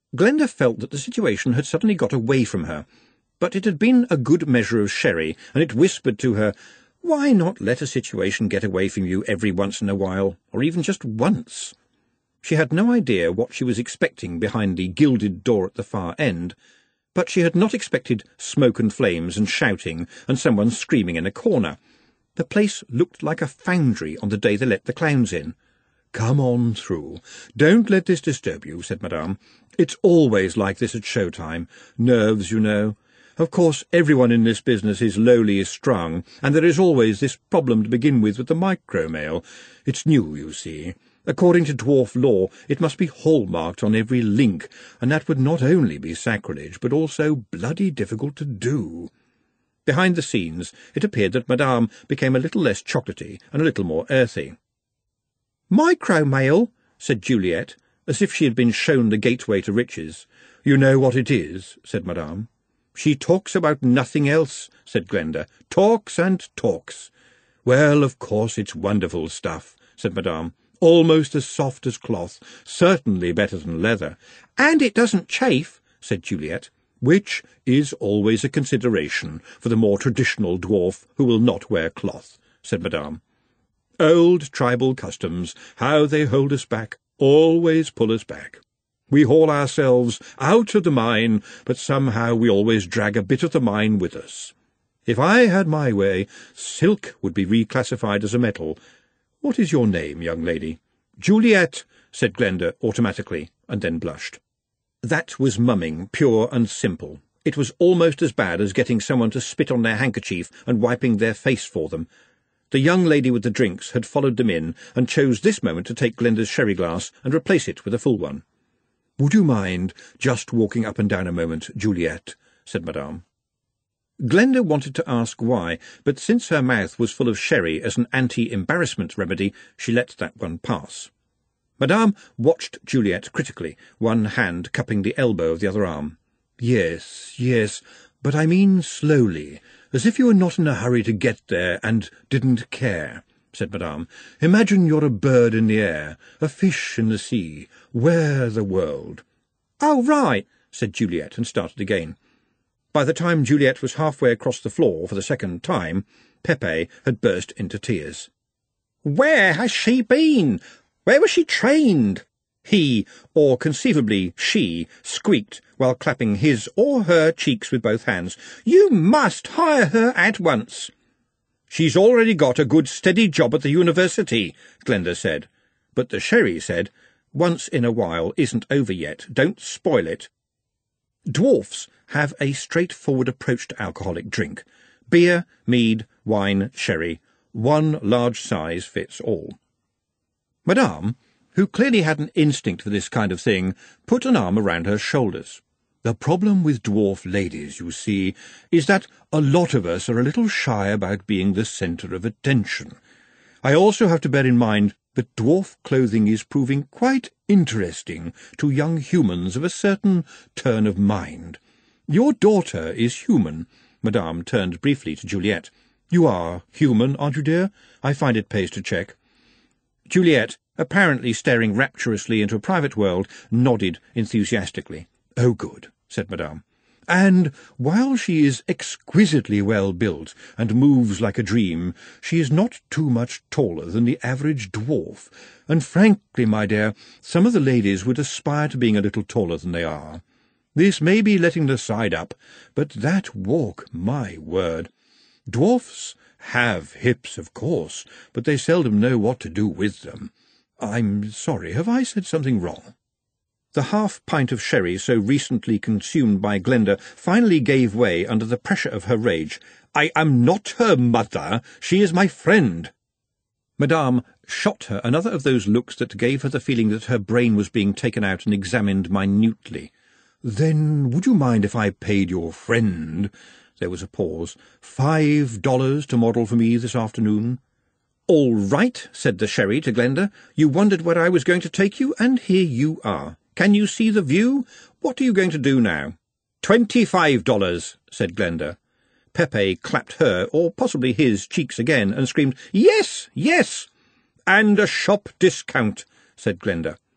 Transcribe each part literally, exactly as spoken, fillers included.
Glenda felt that the situation had suddenly got away from her, but it had been a good measure of sherry, and it whispered to her, "Why not let a situation get away from you every once in a while, or even just once?" She had no idea what she was expecting behind the gilded door at the far end, but she had not expected smoke and flames and shouting and someone screaming in a corner. The place looked like a foundry on the day they let the clowns in. "Come on through. Don't let this disturb you," said Madame. "It's always like this at show-time. Nerves, you know. Of course, everyone in this business is lowly strung, and there is always this problem to begin with with the micro-mail. It's new, you see. According to dwarf law, it must be hallmarked on every link, and that would not only be sacrilege, but also bloody difficult to do." Behind the scenes, it appeared that Madame became a little less chocolatey and a little more earthy. "Micro-mail," said Juliet, as if she had been shown the gateway to riches. "You know what it is," said Madame. "She talks about nothing else," said Glenda. "Talks and talks." "Well, of course, it's wonderful stuff," said Madame. "Almost as soft as cloth, certainly better than leather." "And it doesn't chafe," said Juliet. "Which is always a consideration for the more traditional dwarf who will not wear cloth," said Madame. "Old tribal customs, how they hold us back, always pull us back. We haul ourselves out of the mine, but somehow we always drag a bit of the mine with us. If I had my way, silk would be reclassified as a metal. What is your name, young lady?" "Juliet," said Glenda automatically, and then blushed. That was mumming, pure and simple. It was almost as bad as getting someone to spit on their handkerchief and wiping their face for them. The young lady with the drinks had followed them in, and chose this moment to take Glenda's sherry glass and replace it with a full one. "Would you mind just walking up and down a moment, Juliet?" said Madame. Glenda wanted to ask why, but since her mouth was full of sherry as an anti-embarrassment remedy, she let that one pass. Madame watched Juliet critically, one hand cupping the elbow of the other arm. "Yes, yes, but I mean slowly, as if you were not in a hurry to get there and didn't care," said Madame. "Imagine you're a bird in the air, a fish in the sea. Wear the world." "Oh, right," said Juliet, and started again. By the time Juliet was halfway across the floor for the second time, Pepe had burst into tears. "Where has she been? Where was she trained?" he, or conceivably she, squeaked while clapping his or her cheeks with both hands. "You must hire her at once." "She's already got a good steady job at the university," Glenda said. But the sherry said, "Once in a while isn't over yet. Don't spoil it." Dwarfs have a straightforward approach to alcoholic drink. Beer, mead, wine, sherry. One large size fits all. Madame, who clearly had an instinct for this kind of thing, put an arm around her shoulders. "The problem with dwarf ladies, you see, is that a lot of us are a little shy about being the centre of attention. I also have to bear in mind that dwarf clothing is proving quite interesting to young humans of a certain turn of mind. Your daughter is human." Madame turned briefly to Juliet. "You are human, aren't you, dear? I find it pays to check." Juliet, apparently staring rapturously into a private world, nodded enthusiastically. "Oh, good," said Madame. "And while she is exquisitely well built and moves like a dream, she is not too much taller than the average dwarf, and frankly, my dear, some of the ladies would aspire to being a little taller than they are. This may be letting the side up, but that walk, my word! Dwarfs have hips, of course, but they seldom know what to do with them. I'm sorry, have I said something wrong?" The half-pint of sherry so recently consumed by Glenda finally gave way under the pressure of her rage. "I am not her mother. She is my friend." Madame shot her another of those looks that gave her the feeling that her brain was being taken out and examined minutely. "Then would you mind if I paid your friend—" There was a pause. "Five dollars to model for me this afternoon?" "All right," said the sherry to Glenda. "You wondered where I was going to take you, and here you are. Can you see the view? What are you going to do now?" "Twenty-five dollars," said Glenda. Pepe clapped her, or possibly his, cheeks again, and screamed, "Yes, yes!" "And a shop discount," said Glenda.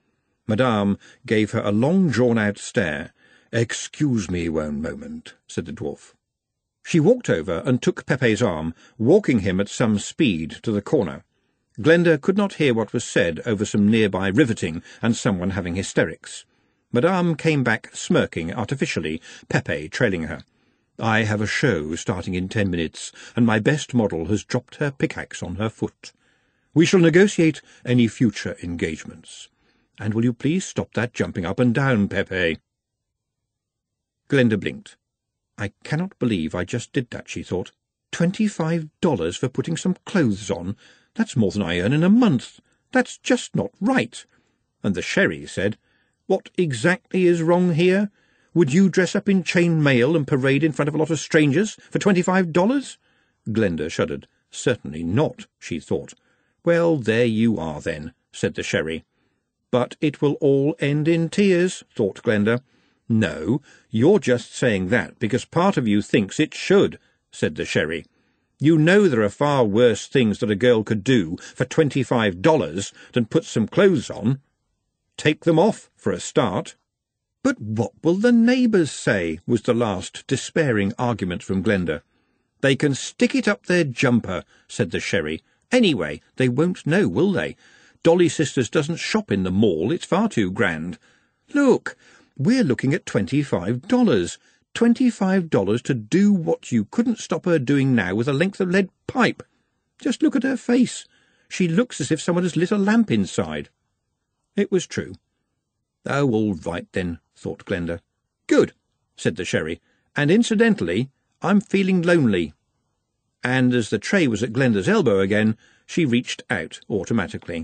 Madame gave her a long drawn-out stare. "Excuse me one moment," said the dwarf. She walked over and took Pepe's arm, walking him at some speed to the corner. Glenda could not hear what was said over some nearby riveting and someone having hysterics. Madame came back smirking artificially, Pepe trailing her. "I have a show starting in ten minutes, and my best model has dropped her pickaxe on her foot. We shall negotiate any future engagements. And will you please stop that jumping up and down, Pepe?" Glenda blinked. "I cannot believe I just did that," she thought. Twenty-five dollars for putting some clothes on. That's more than I earn in a month. That's just not right." And the sherry said, "What exactly is wrong here? Would you dress up in chain mail and parade in front of a lot of strangers for twenty-five dollars? Glenda shuddered. "Certainly not," she thought. "Well, there you are, then," said the sherry. "But it will all end in tears," thought Glenda. "No, you're just saying that because part of you thinks it should," said the sherry. "You know there are far worse things that a girl could do for twenty-five dollars than put some clothes on. Take them off, for a start." "But what will the neighbours say?" was the last despairing argument from Glenda. "They can stick it up their jumper," said the sherry. "Anyway, they won't know, will they? Dolly Sisters doesn't shop in the mall. It's far too grand. Look, we're looking at twenty-five dollars. Twenty-five dollars to do what you couldn't stop her doing now with a length of lead pipe. Just look at her face. She looks as if someone has lit a lamp inside." It was true. "Oh, all right, then," thought Glenda. "Good," said the sherry. "And incidentally, I'm feeling lonely." And as the tray was at Glenda's elbow again, she reached out automatically.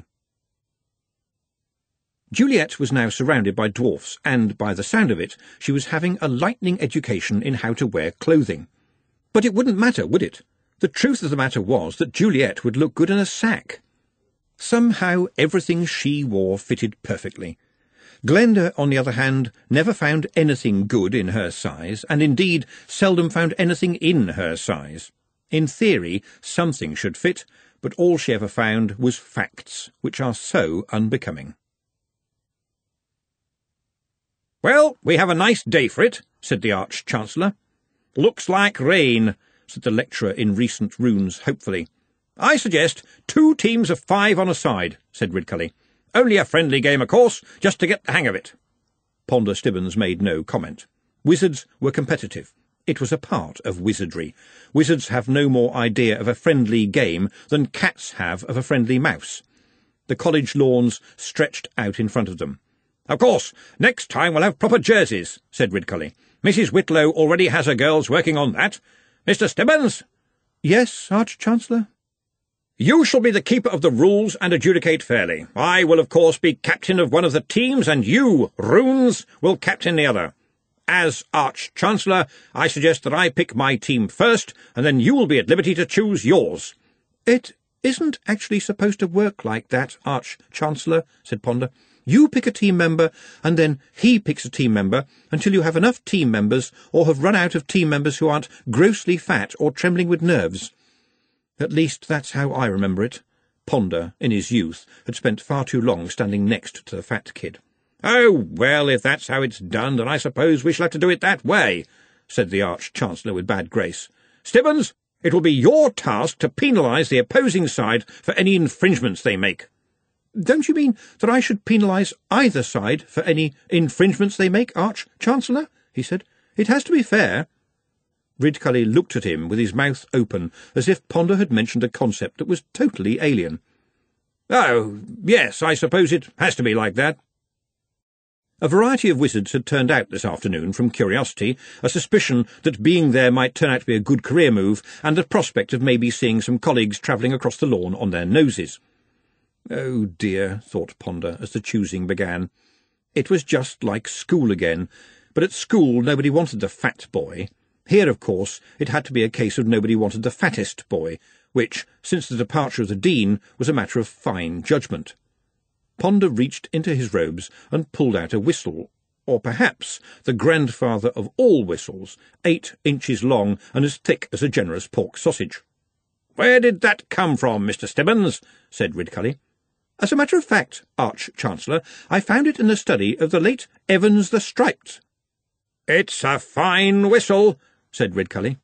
Juliet was now surrounded by dwarfs, and, by the sound of it, she was having a lightning education in how to wear clothing. But it wouldn't matter, would it? The truth of the matter was that Juliet would look good in a sack. Somehow everything she wore fitted perfectly. Glenda, on the other hand, never found anything good in her size, and indeed seldom found anything in her size. In theory, something should fit, but all she ever found was facts, which are so unbecoming. "Well, we have a nice day for it," said the Arch-Chancellor. "Looks like rain," said the lecturer in recent runes hopefully. "I suggest two teams of five on a side," said Ridcully. "Only a friendly game, of course, just to get the hang of it." Ponder Stibbons made no comment. Wizards were competitive. It was a part of wizardry. Wizards have no more idea of a friendly game than cats have of a friendly mouse. The college lawns stretched out in front of them. "Of course, next time we'll have proper jerseys," said Ridcully. "Missus Whitlow already has her girls working on that. Mister Stibbons?" "Yes, Arch-Chancellor?" "You shall be the keeper of the rules and adjudicate fairly. I will, of course, be captain of one of the teams, and you, Runes, will captain the other. As Arch-Chancellor, I suggest that I pick my team first, and then you will be at liberty to choose yours." "It isn't actually supposed to work like that, Arch-Chancellor," said Ponder. "You pick a team member, and then he picks a team member, until you have enough team members, or have run out of team members who aren't grossly fat or trembling with nerves. At least that's how I remember it." Ponder, in his youth, had spent far too long standing next to the fat kid. "Oh, well, if that's how it's done, then I suppose we shall have to do it that way," said the Arch-Chancellor with bad grace. "Stibbons, it will be your task to penalise the opposing side for any infringements they make." "Don't you mean that I should penalise either side for any infringements they make, Arch-Chancellor?" he said. "It has to be fair." Ridcully looked at him with his mouth open, as if Ponder had mentioned a concept that was totally alien. "Oh, yes, I suppose it has to be like that." A variety of wizards had turned out this afternoon from curiosity, a suspicion that being there might turn out to be a good career move, and the prospect of maybe seeing some colleagues travelling across the lawn on their noses. Oh dear, thought Ponder, as the choosing began. It was just like school again, but at school nobody wanted the fat boy. Here, of course, it had to be a case of nobody wanted the fattest boy, which, since the departure of the Dean, was a matter of fine judgment. Ponder reached into his robes and pulled out a whistle, or perhaps the grandfather of all whistles, eight inches long and as thick as a generous pork sausage. "Where did that come from, Mister Stibbons?" said Ridcully. As a matter of fact, Arch-Chancellor, I found it in the study of the late Evans the Striped." "It's a fine whistle," said Ridcully.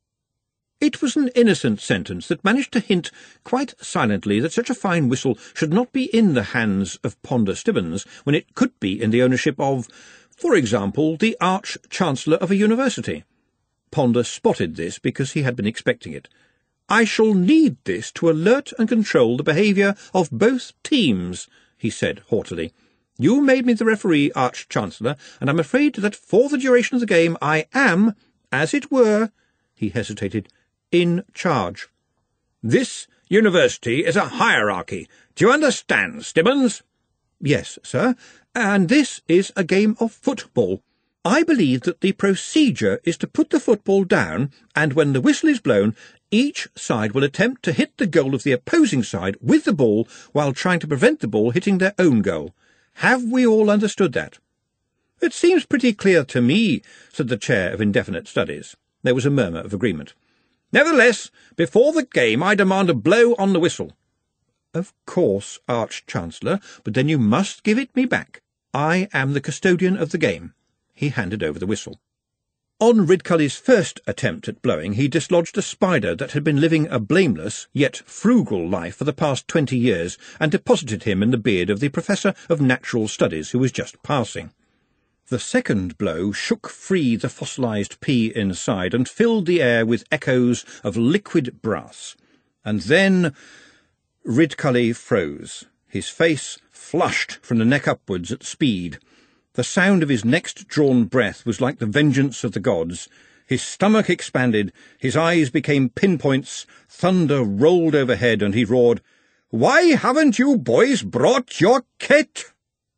It was an innocent sentence that managed to hint quite silently that such a fine whistle should not be in the hands of Ponder Stibbons when it could be in the ownership of, for example, the Arch-Chancellor of a university. Ponder spotted this because he had been expecting it. "I shall need this to alert and control the behaviour of both teams," he said haughtily. "You made me the referee, Arch-Chancellor, and I'm afraid that for the duration of the game I am, as it were," he hesitated, "in charge." "This university is a hierarchy. Do you understand, Stibbons?" "Yes, sir, and this is a game of football. I believe that the procedure is to put the football down, and when the whistle is blown, each side will attempt to hit the goal of the opposing side with the ball while trying to prevent the ball hitting their own goal. Have we all understood that?" "It seems pretty clear to me," said the Chair of Indefinite Studies. There was a murmur of agreement. "Nevertheless, before the game I demand a blow on the whistle." "Of course, Arch-Chancellor, but then you must give it me back. I am the custodian of the game." He handed over the whistle. On Ridcully's first attempt at blowing, he dislodged a spider that had been living a blameless, yet frugal life for the past twenty years, and deposited him in the beard of the Professor of Natural Studies, who was just passing. The second blow shook free the fossilized pea inside and filled the air with echoes of liquid brass. And then Ridcully froze, his face flushed from the neck upwards at speed. The sound of his next drawn breath was like the vengeance of the gods. His stomach expanded, his eyes became pinpoints, thunder rolled overhead, and he roared, "Why haven't you boys brought your kit?"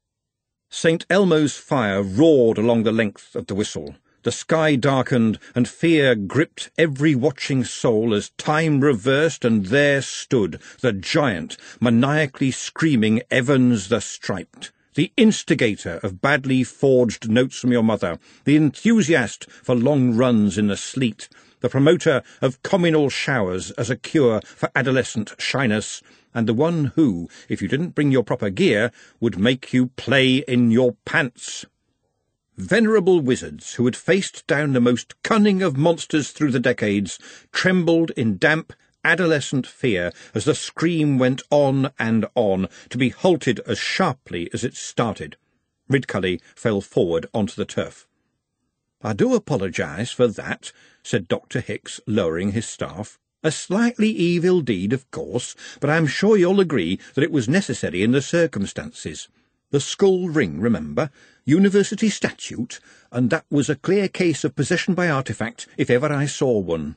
Saint Elmo's fire roared along the length of the whistle. The sky darkened, and fear gripped every watching soul as time reversed, and there stood the giant, maniacally screaming Evans the Striped, the instigator of badly forged notes from your mother, the enthusiast for long runs in the sleet, the promoter of communal showers as a cure for adolescent shyness, and the one who, if you didn't bring your proper gear, would make you play in your pants. Venerable wizards who had faced down the most cunning of monsters through the decades trembled in damp, adolescent fear as the scream went on and on, to be halted as sharply as it started. Ridcully fell forward onto the turf. "I do apologise for that," said Doctor Hicks, lowering his staff. "A slightly evil deed, of course, but I'm sure you'll agree that it was necessary in the circumstances. The skull ring, remember? University statute, and that was a clear case of possession by artefact, if ever I saw one."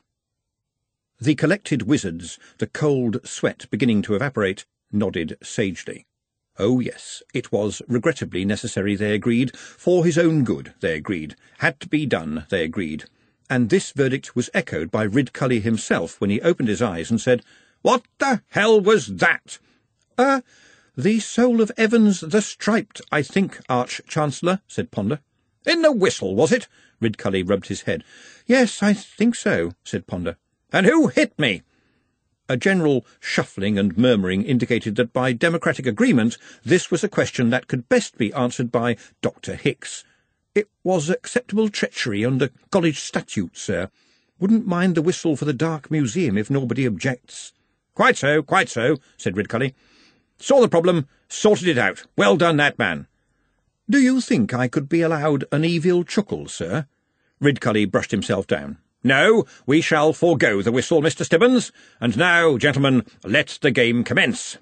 The collected wizards, the cold sweat beginning to evaporate, nodded sagely. Oh yes, it was regrettably necessary, they agreed. For his own good, they agreed. Had to be done, they agreed. And this verdict was echoed by Ridcully himself when he opened his eyes and said, "What the hell was that?" Uh, the soul of Evans the Striped, I think, Arch-Chancellor," said Ponder. "In the whistle, was it?" Ridcully rubbed his head. "Yes, I think so," said Ponder. "And who hit me?" A general shuffling and murmuring indicated that by democratic agreement this was a question that could best be answered by Doctor Hicks. "It was acceptable treachery under college statute, sir. Wouldn't mind the whistle for the Dark Museum if nobody objects." "Quite so, quite so," said Ridcully. "Saw the problem, sorted it out. Well done, that man." "Do you think I could be allowed an evil chuckle, sir?" Ridcully brushed himself down. "No, we shall forego the whistle, Mister Stibbons. And now, gentlemen, let the game commence."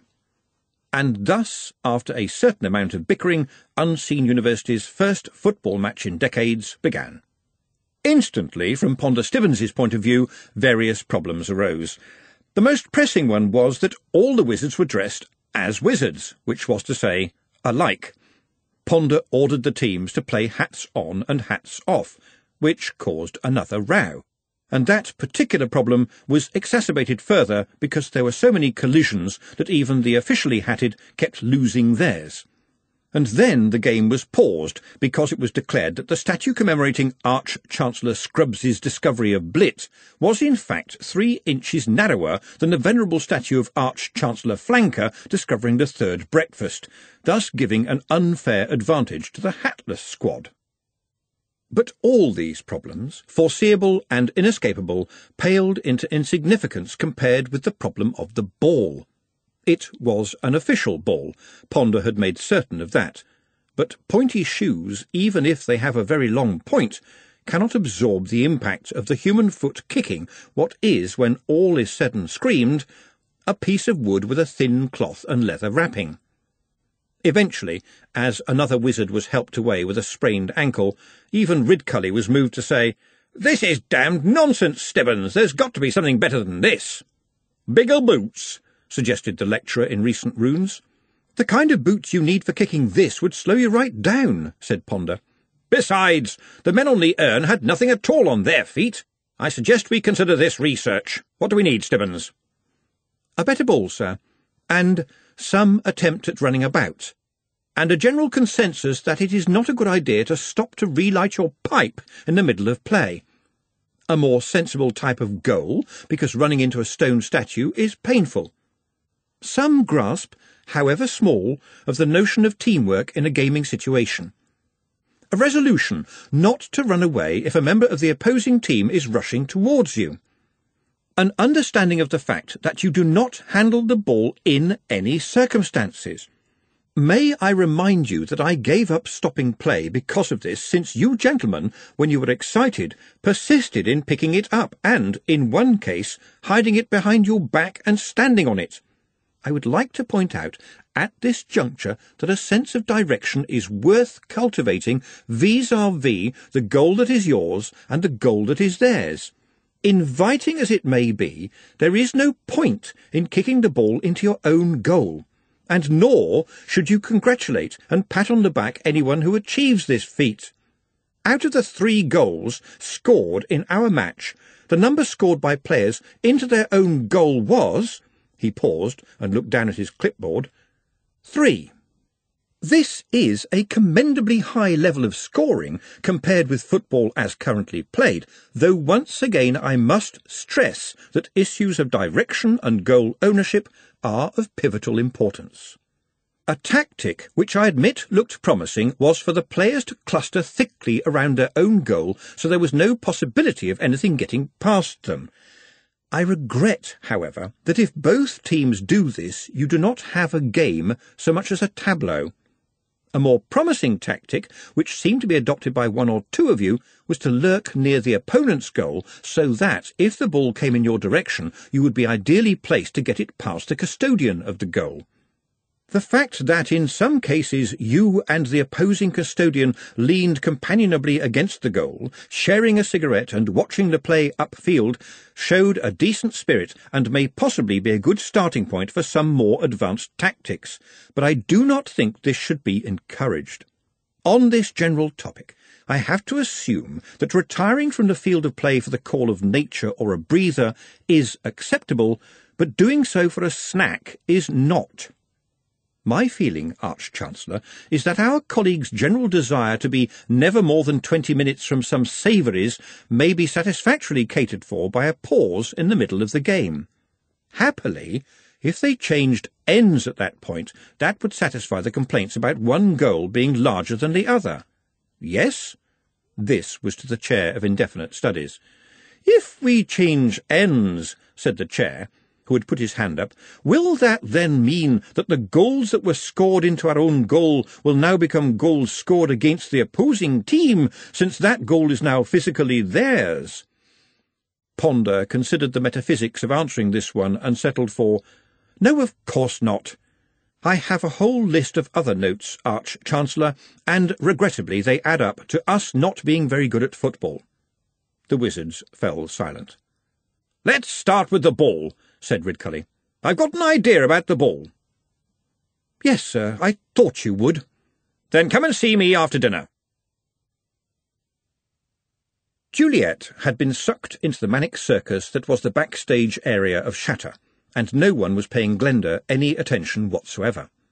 And thus, after a certain amount of bickering, Unseen University's first football match in decades began. Instantly, from Ponder Stibbons's point of view, various problems arose. The most pressing one was that all the wizards were dressed as wizards, which was to say, alike. Ponder ordered the teams to play hats on and hats off, which caused another row. And that particular problem was exacerbated further because there were so many collisions that even the officially hatted kept losing theirs. And then the game was paused, because it was declared that the statue commemorating Arch-Chancellor Scrubbs's discovery of Blit was in fact three inches narrower than the venerable statue of Arch-Chancellor Flanker discovering the third breakfast, thus giving an unfair advantage to the hatless squad. But all these problems, foreseeable and inescapable, paled into insignificance compared with the problem of the ball. It was an official ball. Ponder had made certain of that. But pointy shoes, even if they have a very long point, cannot absorb the impact of the human foot kicking what is, when all is said and screamed, a piece of wood with a thin cloth and leather wrapping. Eventually, as another wizard was helped away with a sprained ankle, even Ridcully was moved to say, "This is damned nonsense, Stebbins. There's got to be something better than this." "Bigger boots," suggested the lecturer in recent runes. "The kind of boots you need for kicking this would slow you right down," said Ponder. "Besides, the men on the urn had nothing at all on their feet. I suggest we consider this research. What do we need, Stebbins?" "A better ball, sir, and some attempt at running about, and a general consensus that it is not a good idea to stop to relight your pipe in the middle of play. A more sensible type of goal, because running into a stone statue is painful. Some grasp, however small, of the notion of teamwork in a gaming situation. A resolution not to run away if a member of the opposing team is rushing towards you. An understanding of the fact that you do not handle the ball in any circumstances. May I remind you that I gave up stopping play because of this, since you gentlemen, when you were excited, persisted in picking it up and, in one case, hiding it behind your back and standing on it. I would like to point out at this juncture that a sense of direction is worth cultivating vis-à-vis the goal that is yours and the goal that is theirs. Inviting as it may be, there is no point in kicking the ball into your own goal, and nor should you congratulate and pat on the back anyone who achieves this feat. Out of the three goals scored in our match, the number scored by players into their own goal was—" he paused and looked down at his clipboard, "three. This is a commendably high level of scoring compared with football as currently played, though once again I must stress that issues of direction and goal ownership are of pivotal importance. A tactic which I admit looked promising was for the players to cluster thickly around their own goal so there was no possibility of anything getting past them. I regret, however, that if both teams do this, you do not have a game so much as a tableau. A more promising tactic, which seemed to be adopted by one or two of you, was to lurk near the opponent's goal so that, if the ball came in your direction, you would be ideally placed to get it past the custodian of the goal. The fact that in some cases you and the opposing custodian leaned companionably against the goal, sharing a cigarette and watching the play upfield, showed a decent spirit and may possibly be a good starting point for some more advanced tactics, but I do not think this should be encouraged. On this general topic, I have to assume that retiring from the field of play for the call of nature or a breather is acceptable, but doing so for a snack is not. My feeling, Arch-Chancellor, is that our colleague's general desire to be never more than twenty minutes from some savouries may be satisfactorily catered for by a pause in the middle of the game. Happily, if they changed ends at that point, that would satisfy the complaints about one goal being larger than the other. Yes? This was to the Chair of Indefinite Studies. "If we change ends," said the Chair, who had put his hand up, "will that then mean that the goals that were scored into our own goal will now become goals scored against the opposing team, since that goal is now physically theirs?" Ponder considered the metaphysics of answering this one and settled for, "No, of course not. I have a whole list of other notes, Arch-Chancellor, and regrettably they add up to us not being very good at football." The wizards fell silent. "Let's start with the ball," said Ridcully. "I've got an idea about the ball." "Yes, sir, I thought you would." "Then come and see me after dinner." Juliet had been sucked into the manic circus that was the backstage area of Shatter, and no one was paying Glenda any attention whatsoever.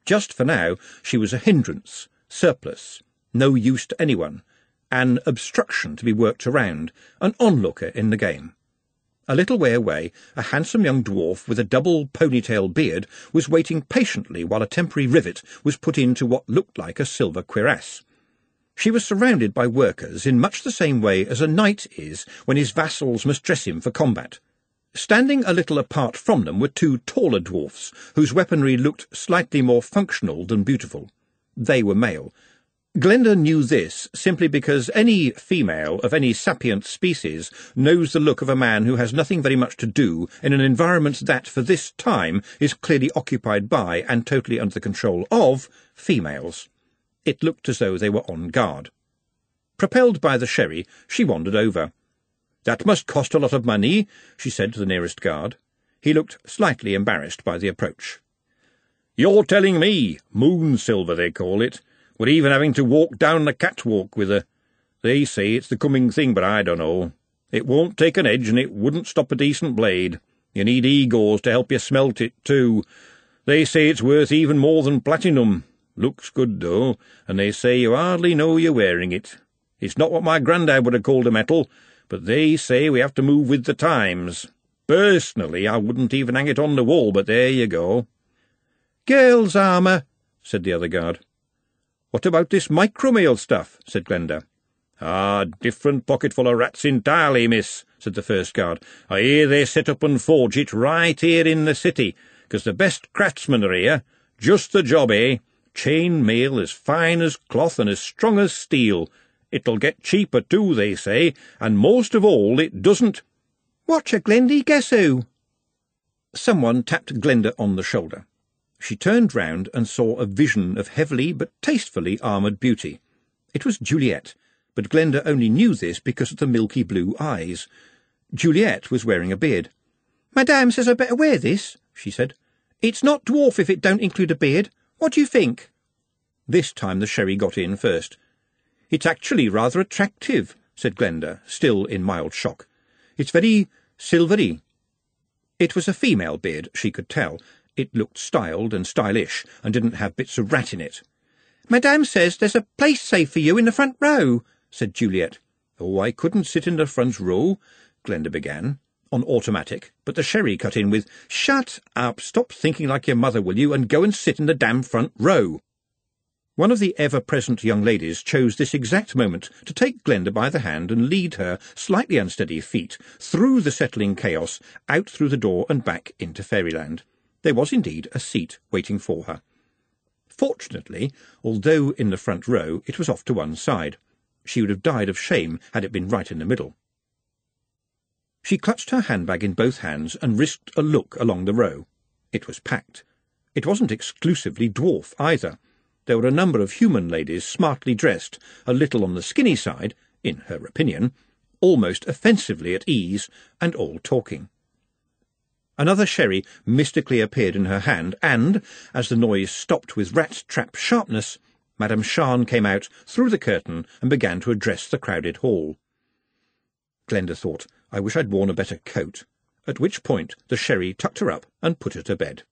Just for now, she was a hindrance, surplus, no use to anyone, an obstruction to be worked around, an onlooker in the game. A little way away, a handsome young dwarf with a double ponytail beard was waiting patiently while a temporary rivet was put into what looked like a silver cuirass. She was surrounded by workers in much the same way as a knight is when his vassals must dress him for combat. Standing a little apart from them were two taller dwarfs, whose weaponry looked slightly more functional than beautiful. They were male. Glenda knew this simply because any female of any sapient species knows the look of a man who has nothing very much to do in an environment that, for this time, is clearly occupied by, and totally under the control of, females. It looked as though they were on guard. Propelled by the sherry, she wandered over. "That must cost a lot of money," she said to the nearest guard. He looked slightly embarrassed by the approach. "You're telling me, moon silver they call it. We're even having to walk down the catwalk with her. They say it's the coming thing, but I don't know. It won't take an edge, and it wouldn't stop a decent blade. You need egos to help you smelt it, too. They say it's worth even more than platinum. Looks good, though, and they say you hardly know you're wearing it. It's not what my grandad would have called a metal, but they say we have to move with the times. Personally, I wouldn't even hang it on the wall, but there you go." "Girls' armour," said the other guard. "What about this micromail stuff?" said Glenda. "Ah, different pocketful of rats entirely, miss," said the first guard. "I hear they set up and forge it right here in the city, 'cause the best craftsmen are here. Just the job, eh? Chain mail as fine as cloth and as strong as steel. It'll get cheaper too, they say, and most of all, it doesn't—" "Watcha, Glendy, guess who?" Someone tapped Glenda on the shoulder. She turned round and saw a vision of heavily but tastefully armoured beauty. It was Juliet, but Glenda only knew this because of the milky blue eyes. Juliet was wearing a beard. "Madame says I better wear this," she said. "It's not dwarf if it don't include a beard. What do you think?" This time the sherry got in first. "It's actually rather attractive," said Glenda, still in mild shock. "It's very silvery." It was a female beard, she could tell. It looked styled and stylish, and didn't have bits of rat in it. "Madame says there's a place saved for you in the front row," said Juliet. "Oh, I couldn't sit in the front row," Glenda began, on automatic, but the sherry cut in with, "Shut up, stop thinking like your mother, will you, and go and sit in the damn front row." One of the ever-present young ladies chose this exact moment to take Glenda by the hand and lead her, slightly unsteady feet, through the settling chaos, out through the door and back into fairyland. There was indeed a seat waiting for her. Fortunately, although in the front row, it was off to one side. She would have died of shame had it been right in the middle. She clutched her handbag in both hands and risked a look along the row. It was packed. It wasn't exclusively dwarf, either. There were a number of human ladies smartly dressed, a little on the skinny side, in her opinion, almost offensively at ease, and all talking. Another sherry mystically appeared in her hand, and, as the noise stopped with rat-trap sharpness, Madame Shan came out through the curtain and began to address the crowded hall. Glenda thought, "I wish I'd worn a better coat," at which point the sherry tucked her up and put her to bed.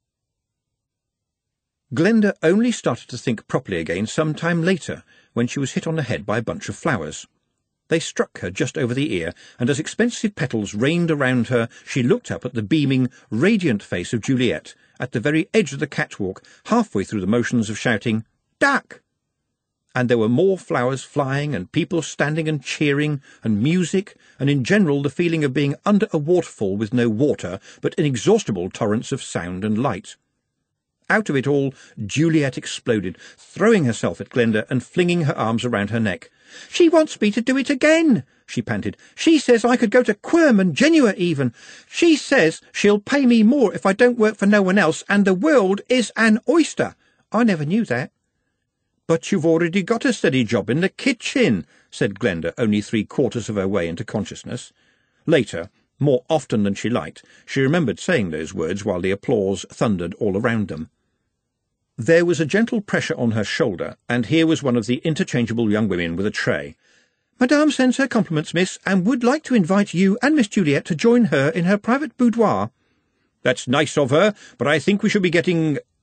Glenda only started to think properly again some time later, when she was hit on the head by a bunch of flowers. They struck her just over the ear, and as expensive petals rained around her, she looked up at the beaming, radiant face of Juliet, at the very edge of the catwalk, halfway through the motions of shouting, "Duck!" And there were more flowers flying, and people standing and cheering, and music, and in general the feeling of being under a waterfall with no water, but inexhaustible torrents of sound and light. Out of it all, Juliet exploded, throwing herself at Glenda and flinging her arms around her neck. "She wants me to do it again," she panted. "She says I could go to Quirm and Genua even. She says she'll pay me more if I don't work for no one else, and the world is an oyster. I never knew that." "But you've already got a steady job in the kitchen," said Glenda, only three-quarters of her way into consciousness. Later, more often than she liked, she remembered saying those words while the applause thundered all around them. There was a gentle pressure on her shoulder, and here was one of the interchangeable young women with a tray. "Madame sends her compliments, miss, and would like to invite you and Miss Juliet to join her in her private boudoir." "That's nice of her, but I think we should be getting—"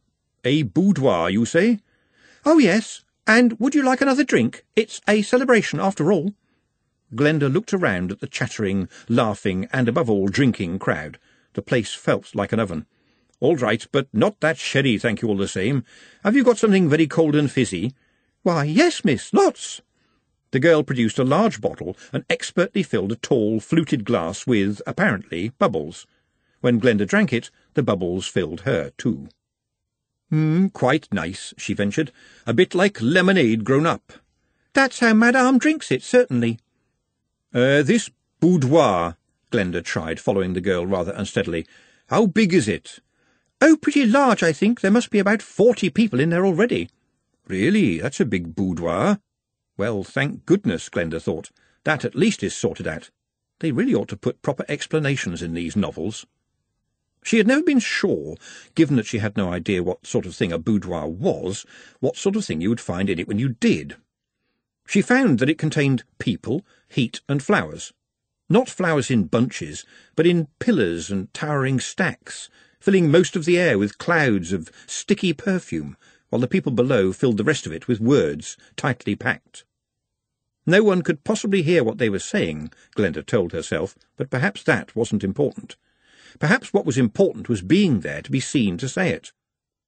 A boudoir, you say? Oh, yes. And would you like another drink? It's a celebration, after all. Glenda looked around at the chattering, laughing, and above all drinking crowd. The place felt like an oven. All right, but not that sherry, thank you all the same. Have you got something very cold and fizzy? Why, yes, miss, lots. The girl produced a large bottle and expertly filled a tall, fluted glass with, apparently, bubbles. When Glenda drank it, the bubbles filled her, too. Hmm, quite nice, she ventured. A bit like lemonade grown up. That's how Madame drinks it, certainly. Uh, this boudoir, Glenda tried, following the girl rather unsteadily. How big is it? Oh, pretty large, I think. There must be about forty people in there already. Really? That's a big boudoir. Well, thank goodness, Glenda thought. That at least is sorted out. They really ought to put proper explanations in these novels. She had never been sure, given that she had no idea what sort of thing a boudoir was, what sort of thing you would find in it when you did. She found that it contained people, heat, and flowers. Not flowers in bunches, but in pillars and towering stacks, filling most of the air with clouds of sticky perfume, while the people below filled the rest of it with words tightly packed. No one could possibly hear what they were saying, Glenda told herself, but perhaps that wasn't important. Perhaps what was important was being there to be seen to say it.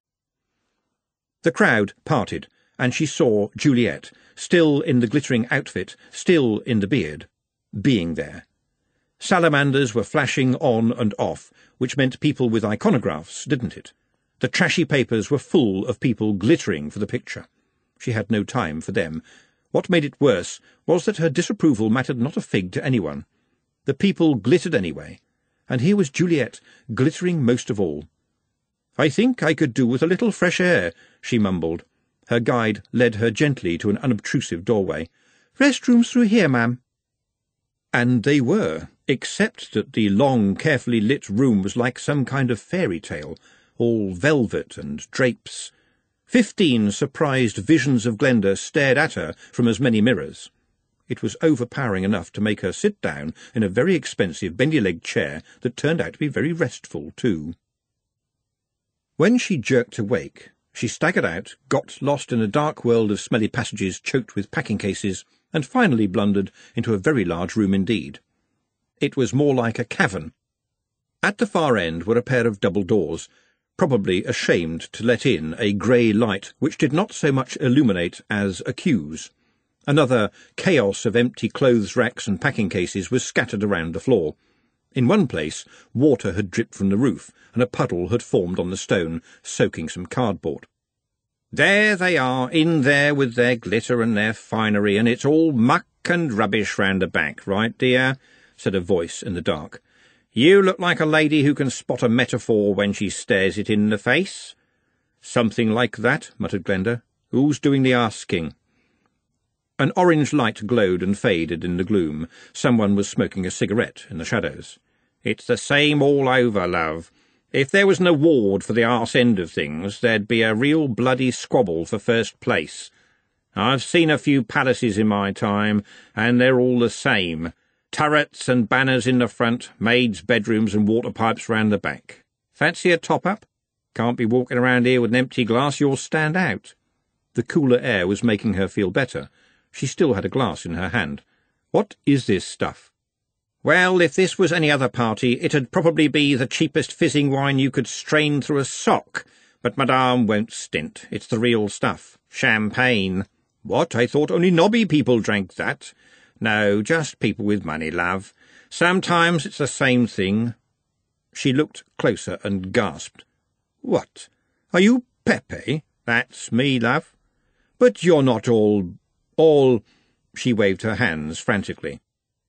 The crowd parted, and she saw Juliet, still in the glittering outfit, still in the beard, being there. Salamanders were flashing on and off, which meant people with iconographs, didn't it? The trashy papers were full of people glittering for the picture. She had no time for them. What made it worse was that her disapproval mattered not a fig to anyone. The people glittered anyway, and here was Juliet, glittering most of all. "I think I could do with a little fresh air," she mumbled. Her guide led her gently to an unobtrusive doorway. "Restrooms through here, ma'am." And they were, except that the long, carefully lit room was like some kind of fairy tale, all velvet and drapes. Fifteen surprised visions of Glenda stared at her from as many mirrors. It was overpowering enough to make her sit down in a very expensive bendy-legged chair that turned out to be very restful, too. When she jerked awake, she staggered out, got lost in a dark world of smelly passages choked with packing cases, and finally blundered into a very large room indeed. It was more like a cavern. At the far end were a pair of double doors, probably ashamed to let in a grey light which did not so much illuminate as accuse. Another chaos of empty clothes racks and packing cases was scattered around the floor. In one place, water had dripped from the roof, and a puddle had formed on the stone, soaking some cardboard. "There they are, in there with their glitter and their finery, and it's all muck and rubbish round the back, right, dear?" said a voice in the dark. "You look like a lady who can spot a metaphor when she stares it in the face." "Something like that," muttered Glenda. "Who's doing the asking?" An orange light glowed and faded in the gloom. Someone was smoking a cigarette in the shadows. "It's the same all over, love. If there was an award for the arse end of things, there'd be a real bloody squabble for first place. I've seen a few palaces in my time, and they're all the same. Turrets and banners in the front, maids' bedrooms and water pipes round the back. Fancy a top-up? Can't be walking around here with an empty glass, you'll stand out." The cooler air was making her feel better. She still had a glass in her hand. "What is this stuff?" "Well, if this was any other party, it'd probably be the cheapest fizzing wine you could strain through a sock. But Madame won't stint. It's the real stuff. Champagne." "What? I thought only nobby people drank that." "No, just people with money, love. Sometimes it's the same thing." She looked closer and gasped. "What? Are you Pepe?" "That's me, love." "But you're not all... all—" She waved her hands frantically.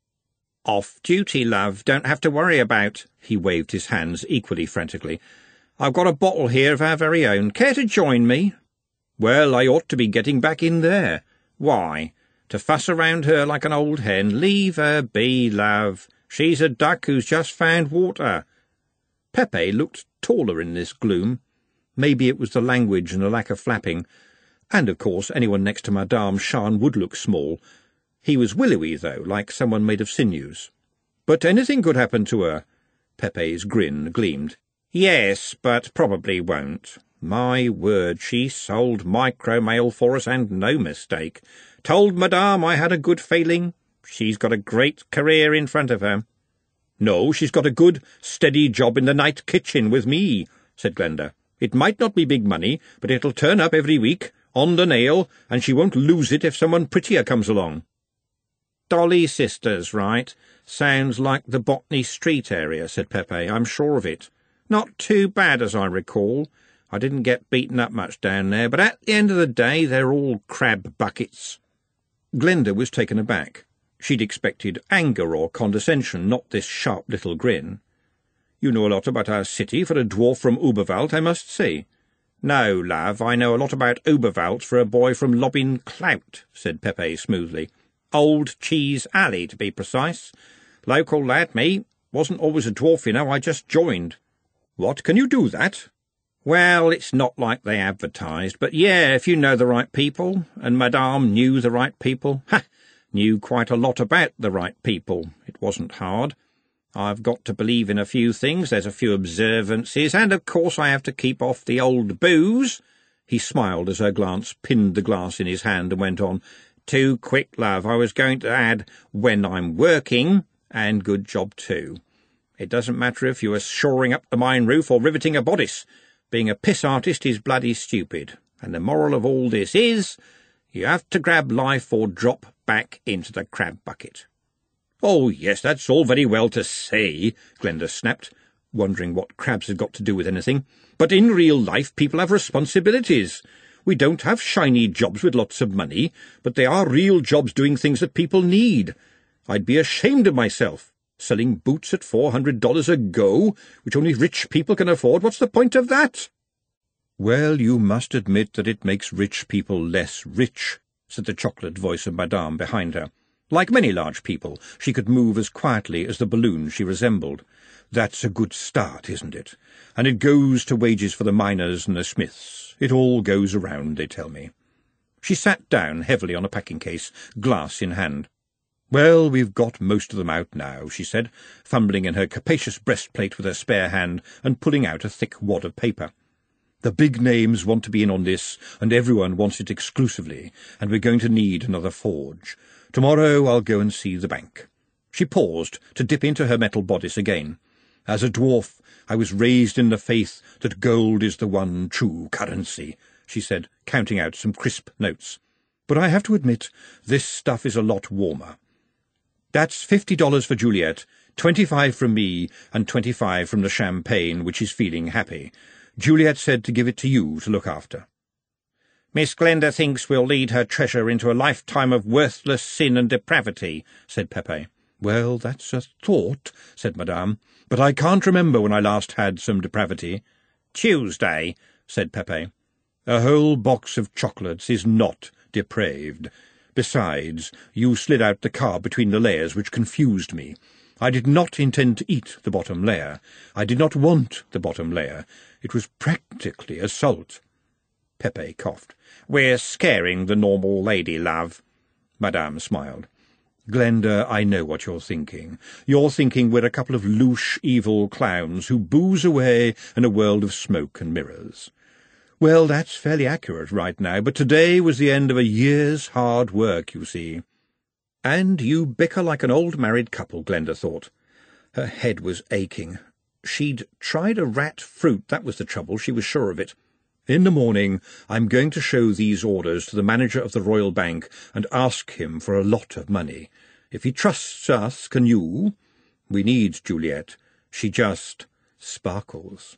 "Off-duty, love. Don't have to worry about—" He waved his hands equally frantically. "I've got a bottle here of our very own. Care to join me?" "Well, I ought to be getting back in there." "Why? To fuss around her like an old hen? Leave her be, love. She's a duck who's just found water." Pepe looked taller in this gloom. Maybe it was the language and the lack of flapping. And, of course, anyone next to Madame Shan would look small. He was willowy, though, like someone made of sinews. "But anything could happen to her." Pepe's grin gleamed. "Yes, but probably won't. My word, she sold micromail for us, and no mistake. Told Madame I had a good feeling. She's got a great career in front of her. No, she's got a good, steady job in the night kitchen with me, said Glenda. It might not be big money, but it'll turn up every week, on the nail, and she won't lose it if someone prettier comes along. Dolly Sisters, right? Sounds like the Botany Street area, said Pepe. I'm sure of it. Not too bad, as I recall. I didn't get beaten up much down there, but at the end of the day they're all crab buckets. Glenda was taken aback. She'd expected anger or condescension, not this sharp little grin. You know a lot about our city for a dwarf from Uberwald, I must say. No, love, I know a lot about Uberwald for a boy from Lobbin Clout, said Pepe smoothly. Old Cheese Alley, to be precise. Local lad, me. Wasn't always a dwarf, you know, I just joined. What, can you do that? Well, it's not like they advertised, but yeah, if you know the right people, and Madame knew the right people, ha, knew quite a lot about the right people. It wasn't hard. I've got to believe in a few things, there's a few observances, and of course I have to keep off the old booze. He smiled as her glance pinned the glass in his hand and went on, Too quick, love, I was going to add, when I'm working, and good job too. It doesn't matter if you are shoring up the mine roof or riveting a bodice. Being a piss artist is bloody stupid, and the moral of all this is, you have to grab life or drop back into the crab bucket. Oh, yes, that's all very well to say, Glenda snapped, wondering what crabs had got to do with anything. But in real life people have responsibilities. We don't have shiny jobs with lots of money, but they are real jobs doing things that people need. I'd be ashamed of myself. Selling boots at four hundred dollars a go, which only rich people can afford. What's the point of that? Well, you must admit that it makes rich people less rich, said the chocolate voice of Madame behind her. Like many large people, she could move as quietly as the balloon she resembled. That's a good start, isn't it? And it goes to wages for the miners and the smiths. It all goes around, they tell me. She sat down heavily on a packing case, glass in hand. Well, we've got most of them out now, she said, fumbling in her capacious breastplate with her spare hand and pulling out a thick wad of paper. The big names want to be in on this, and everyone wants it exclusively, and we're going to need another forge. Tomorrow I'll go and see the bank. She paused to dip into her metal bodice again. As a dwarf, I was raised in the faith that gold is the one true currency, she said, counting out some crisp notes. But I have to admit, this stuff is a lot warmer. That's fifty dollars for Juliet, twenty-five from me, and twenty-five from the champagne, which is feeling happy. Juliet said to give it to you to look after. Miss Glenda thinks we'll lead her treasure into a lifetime of worthless sin and depravity, said Pepe. Well, that's a thought, said Madame, but I can't remember when I last had some depravity. Tuesday, said Pepe. A whole box of chocolates is not depraved. Besides, you slid out the carb between the layers, which confused me. I did not intend to eat the bottom layer. I did not want the bottom layer. It was practically assault. Pepe coughed. We're scaring the normal lady, love. Madame smiled. Glenda, I know what you're thinking. You're thinking we're a couple of louche, evil clowns who booze away in a world of smoke and mirrors. Well, that's fairly accurate right now, but today was the end of a year's hard work, you see. And you bicker like an old married couple, Glenda thought. Her head was aching. She'd tried a rat fruit, that was the trouble, she was sure of it. In the morning I'm going to show these orders to the manager of the Royal Bank and ask him for a lot of money. If he trusts us, can you? We need Juliet. She just sparkles.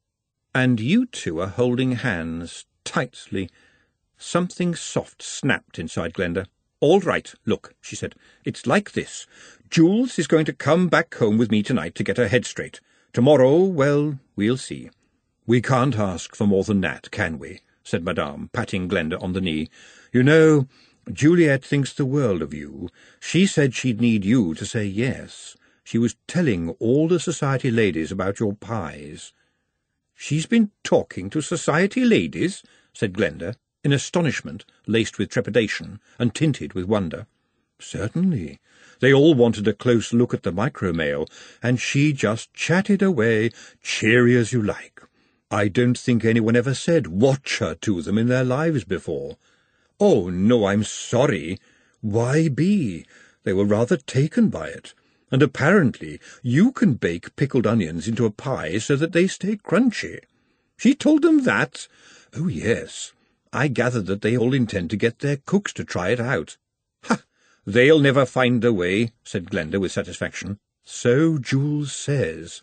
And you two are holding hands, tightly. Something soft snapped inside Glenda. All right, look, she said. It's like this. Jules is going to come back home with me tonight to get her head straight. Tomorrow, well, we'll see. We can't ask for more than that, can we? Said Madame, patting Glenda on the knee. You know, Juliet thinks the world of you. She said she'd need you to say yes. She was telling all the society ladies about your pies. She's been talking to society ladies? Said Glenda, in astonishment, laced with trepidation, and tinted with wonder. Certainly. They all wanted a close look at the micromail, and she just chatted away, cheery as you like. I don't think anyone ever said watcher to them in their lives before. Oh, no, I'm sorry. Why be? They were rather taken by it. And apparently you can bake pickled onions into a pie so that they stay crunchy. She told them that? Oh, yes. I gathered that they all intend to get their cooks to try it out. Ha! They'll never find a way, said Glenda with satisfaction. So Jules says.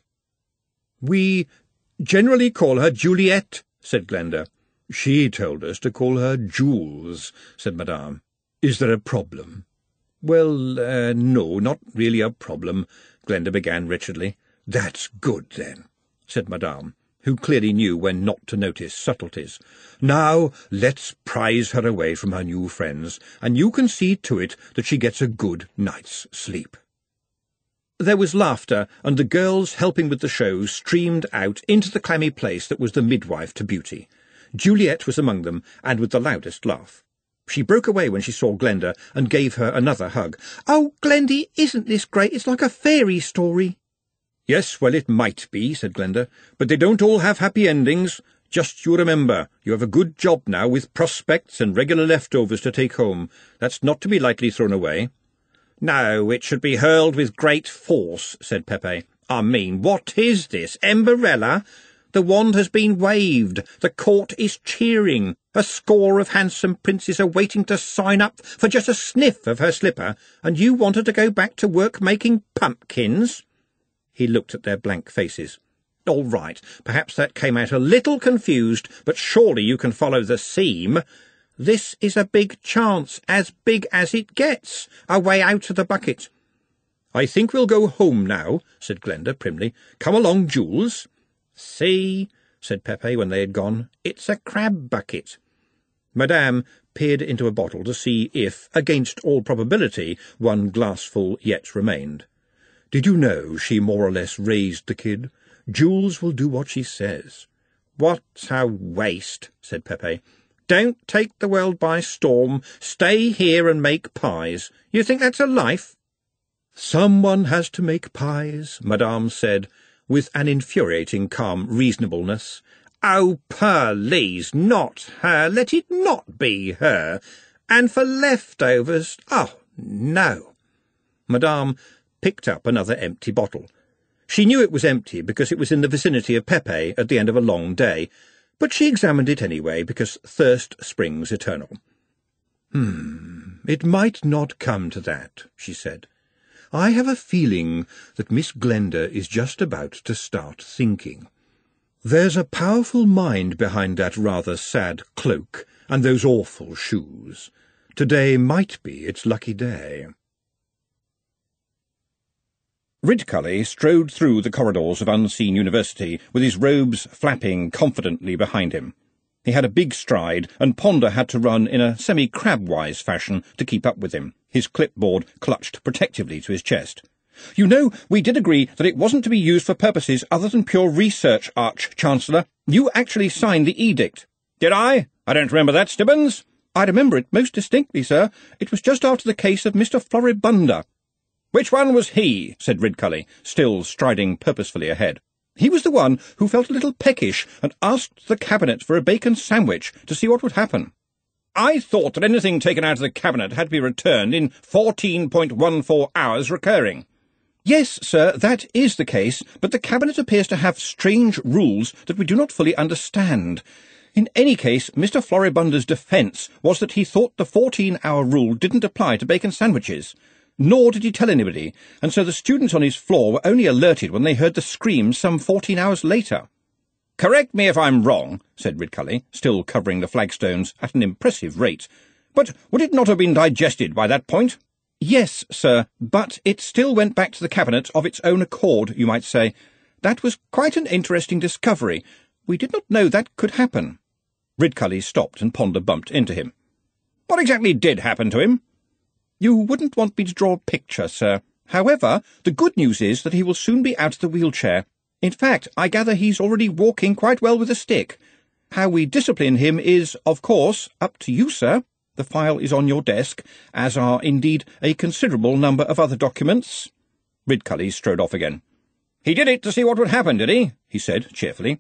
We generally call her Juliet, said Glenda. She told us to call her Jules, said Madame. Is there a problem? Well, uh, no, not really a problem, Glenda began wretchedly. That's good, then, said Madame, who clearly knew when not to notice subtleties. Now let's prize her away from her new friends, and you can see to it that she gets a good night's sleep. There was laughter, and the girls helping with the show streamed out into the clammy place that was the midwife to beauty. Juliet was among them, and with the loudest laugh. She broke away when she saw Glenda, and gave her another hug. "Oh, Glendy, isn't this great? It's like a fairy story." Yes, well, it might be, said Glenda, but they don't all have happy endings. Just you remember, you have a good job now with prospects and regular leftovers to take home. That's not to be lightly thrown away. No, it should be hurled with great force, said Pepe. I mean, what is this, Emberella? The wand has been waved. The court is cheering. A score of handsome princes are waiting to sign up for just a sniff of her slipper, and you want her to go back to work making pumpkins? He looked at their blank faces. All right, perhaps that came out a little confused, but surely you can follow the seam. This is a big chance, as big as it gets, a way out of the bucket. I think we'll go home now, said Glenda primly. Come along, Jules. See, said Pepe when they had gone, it's a crab bucket. Madame peered into a bottle to see if, against all probability, one glassful yet remained. Did you know she more or less raised the kid? Jules will do what she says. What a waste, said Pepe. Don't take the world by storm. Stay here and make pies. You think that's a life? Someone has to make pies, Madame said, with an infuriating calm reasonableness. Oh, please, not her. Let it not be her. And for leftovers, oh, no. Madame picked up another empty bottle. She knew it was empty because it was in the vicinity of Pepe at the end of a long day, but she examined it anyway because thirst springs eternal. Hmm, it might not come to that, she said. I have a feeling that Miss Glenda is just about to start thinking. There's a powerful mind behind that rather sad cloak and those awful shoes. Today might be its lucky day. Ridcully strode through the corridors of Unseen University with his robes flapping confidently behind him. He had a big stride, and Ponder had to run in a semi-crabwise fashion to keep up with him, his clipboard clutched protectively to his chest. You know, we did agree that it wasn't to be used for purposes other than pure research, Arch-Chancellor. You actually signed the edict. Did I? I don't remember that, Stibbons. I remember it most distinctly, sir. It was just after the case of Mister Floribunda. Which one was he? Said Ridcully, still striding purposefully ahead. He was the one who felt a little peckish and asked the Cabinet for a bacon sandwich to see what would happen. I thought that anything taken out of the Cabinet had to be returned in fourteen point one four hours recurring. Yes, sir, that is the case, but the Cabinet appears to have strange rules that we do not fully understand. In any case, Mister Floribunda's defence was that he thought the fourteen-hour rule didn't apply to bacon sandwiches. Nor did he tell anybody, and so the students on his floor were only alerted when they heard the screams some fourteen hours later. Correct me if I'm wrong, said Ridcully, still covering the flagstones at an impressive rate, but would it not have been digested by that point? Yes, sir, but it still went back to the Cabinet of its own accord, you might say. That was quite an interesting discovery. We did not know that could happen. Ridcully stopped and Ponder bumped into him. What exactly did happen to him? You wouldn't want me to draw a picture, sir. However, the good news is that he will soon be out of the wheelchair. In fact, I gather he's already walking quite well with a stick. How we discipline him is, of course, up to you, sir. The file is on your desk, as are, indeed, a considerable number of other documents. Ridcully strode off again. He did it to see what would happen, did he? He said cheerfully.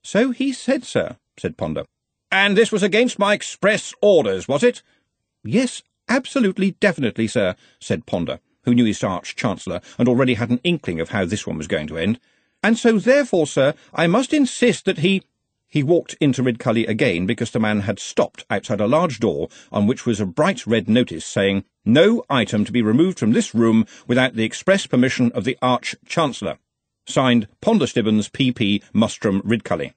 So he said, sir, said Ponder. And this was against my express orders, was it? Yes, absolutely definitely, sir, said Ponder, who knew his Arch-Chancellor and already had an inkling of how this one was going to end. And so therefore, sir, I must insist that he— He walked into Ridcully again because the man had stopped outside a large door on which was a bright red notice saying, "No item to be removed from this room without the express permission of the Arch-Chancellor. Signed, Ponder Stibbons, P P, Mustrum, Ridcully."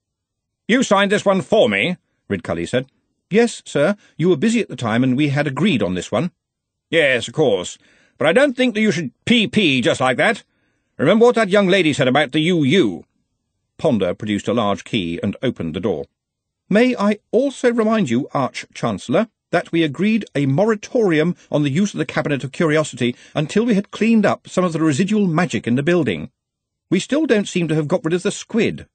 "You signed this one for me?" Ridcully said. "Yes, sir. You were busy at the time and we had agreed on this one." "Yes, of course. But I don't think that you should P P just like that. Remember what that young lady said about the U U. Ponder produced a large key and opened the door. "May I also remind you, Arch-Chancellor, that we agreed a moratorium on the use of the Cabinet of Curiosity until we had cleaned up some of the residual magic in the building. We still don't seem to have got rid of the squid."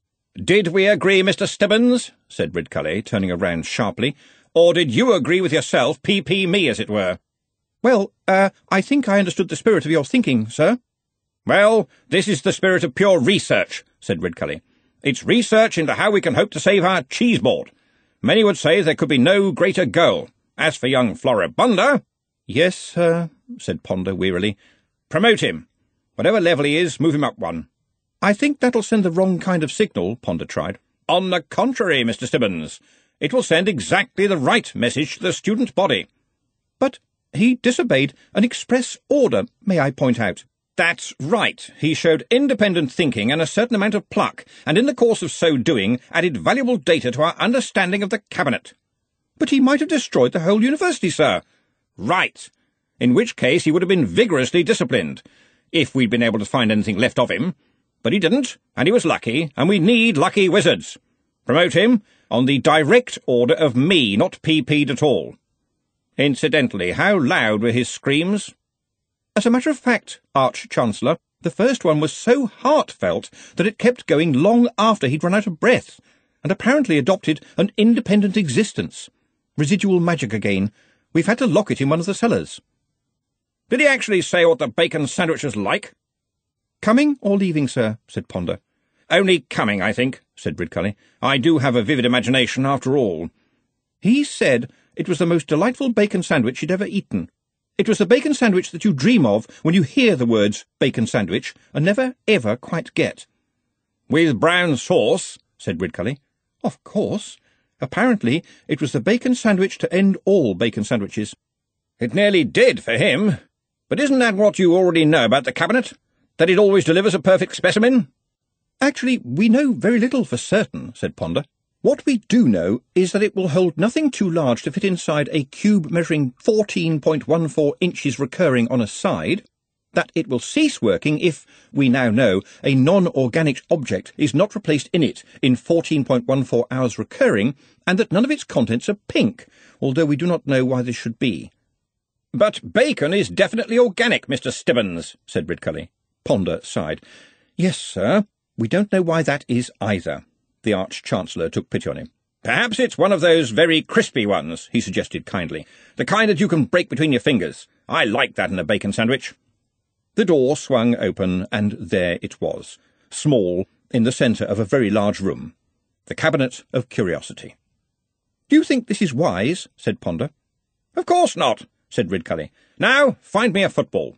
"Did we agree, Mister Stibbons?" said Ridcully, turning around sharply. "Or did you agree with yourself, P P me, as it were?" "Well, er, I think I understood the spirit of your thinking, sir." "Well, this is the spirit of pure research," said Ridcully. "It's research into how we can hope to save our cheeseboard. Many would say there could be no greater goal. As for young Floribunda—" "Yes, sir," said Ponder wearily. "Promote him. Whatever level he is, move him up one." "I think that'll send the wrong kind of signal," Ponder tried. "On the contrary, Mister Stibbons. It will send exactly the right message to the student body." "But he disobeyed an express order, may I point out." "That's right. He showed independent thinking and a certain amount of pluck, and in the course of so doing added valuable data to our understanding of the Cabinet." "But he might have destroyed the whole university, sir." "Right. In which case he would have been vigorously disciplined, if we'd been able to find anything left of him. But he didn't, and he was lucky, and we need lucky wizards. Promote him on the direct order of me, not P P'd at all. Incidentally, how loud were his screams?" "As a matter of fact, Arch-Chancellor, the first one was so heartfelt that it kept going long after he'd run out of breath, and apparently adopted an independent existence. Residual magic again. We've had to lock it in one of the cellars." "Did he actually say what the bacon sandwich was like?" "Coming or leaving, sir?" said Ponder. "Only coming, I think," said Ridcully. "I do have a vivid imagination, after all." "He said it was the most delightful bacon sandwich he'd ever eaten. It was the bacon sandwich that you dream of when you hear the words bacon sandwich and never, ever quite get." "With brown sauce?" said Ridcully. "Of course. Apparently it was the bacon sandwich to end all bacon sandwiches." "It nearly did for him. But isn't that what you already know about the Cabinet? That it always delivers a perfect specimen?" "Actually, we know very little for certain," said Ponder. "What we do know is that it will hold nothing too large to fit inside a cube measuring fourteen point one four inches recurring on a side, that it will cease working if, we now know, a non-organic object is not replaced in it in fourteen point one four hours recurring, and that none of its contents are pink, although we do not know why this should be." "But bacon is definitely organic, Mister Stibbons," said Ridcully. Ponder sighed. "Yes, sir. We don't know why that is either." The Arch-Chancellor took pity on him. "Perhaps it's one of those very crispy ones," he suggested kindly. "The kind that you can break between your fingers. I like that in a bacon sandwich." The door swung open, and there it was, small, in the centre of a very large room. The Cabinet of Curiosity. "Do you think this is wise?" said Ponder. "Of course not," said Ridcully. "Now, find me a football."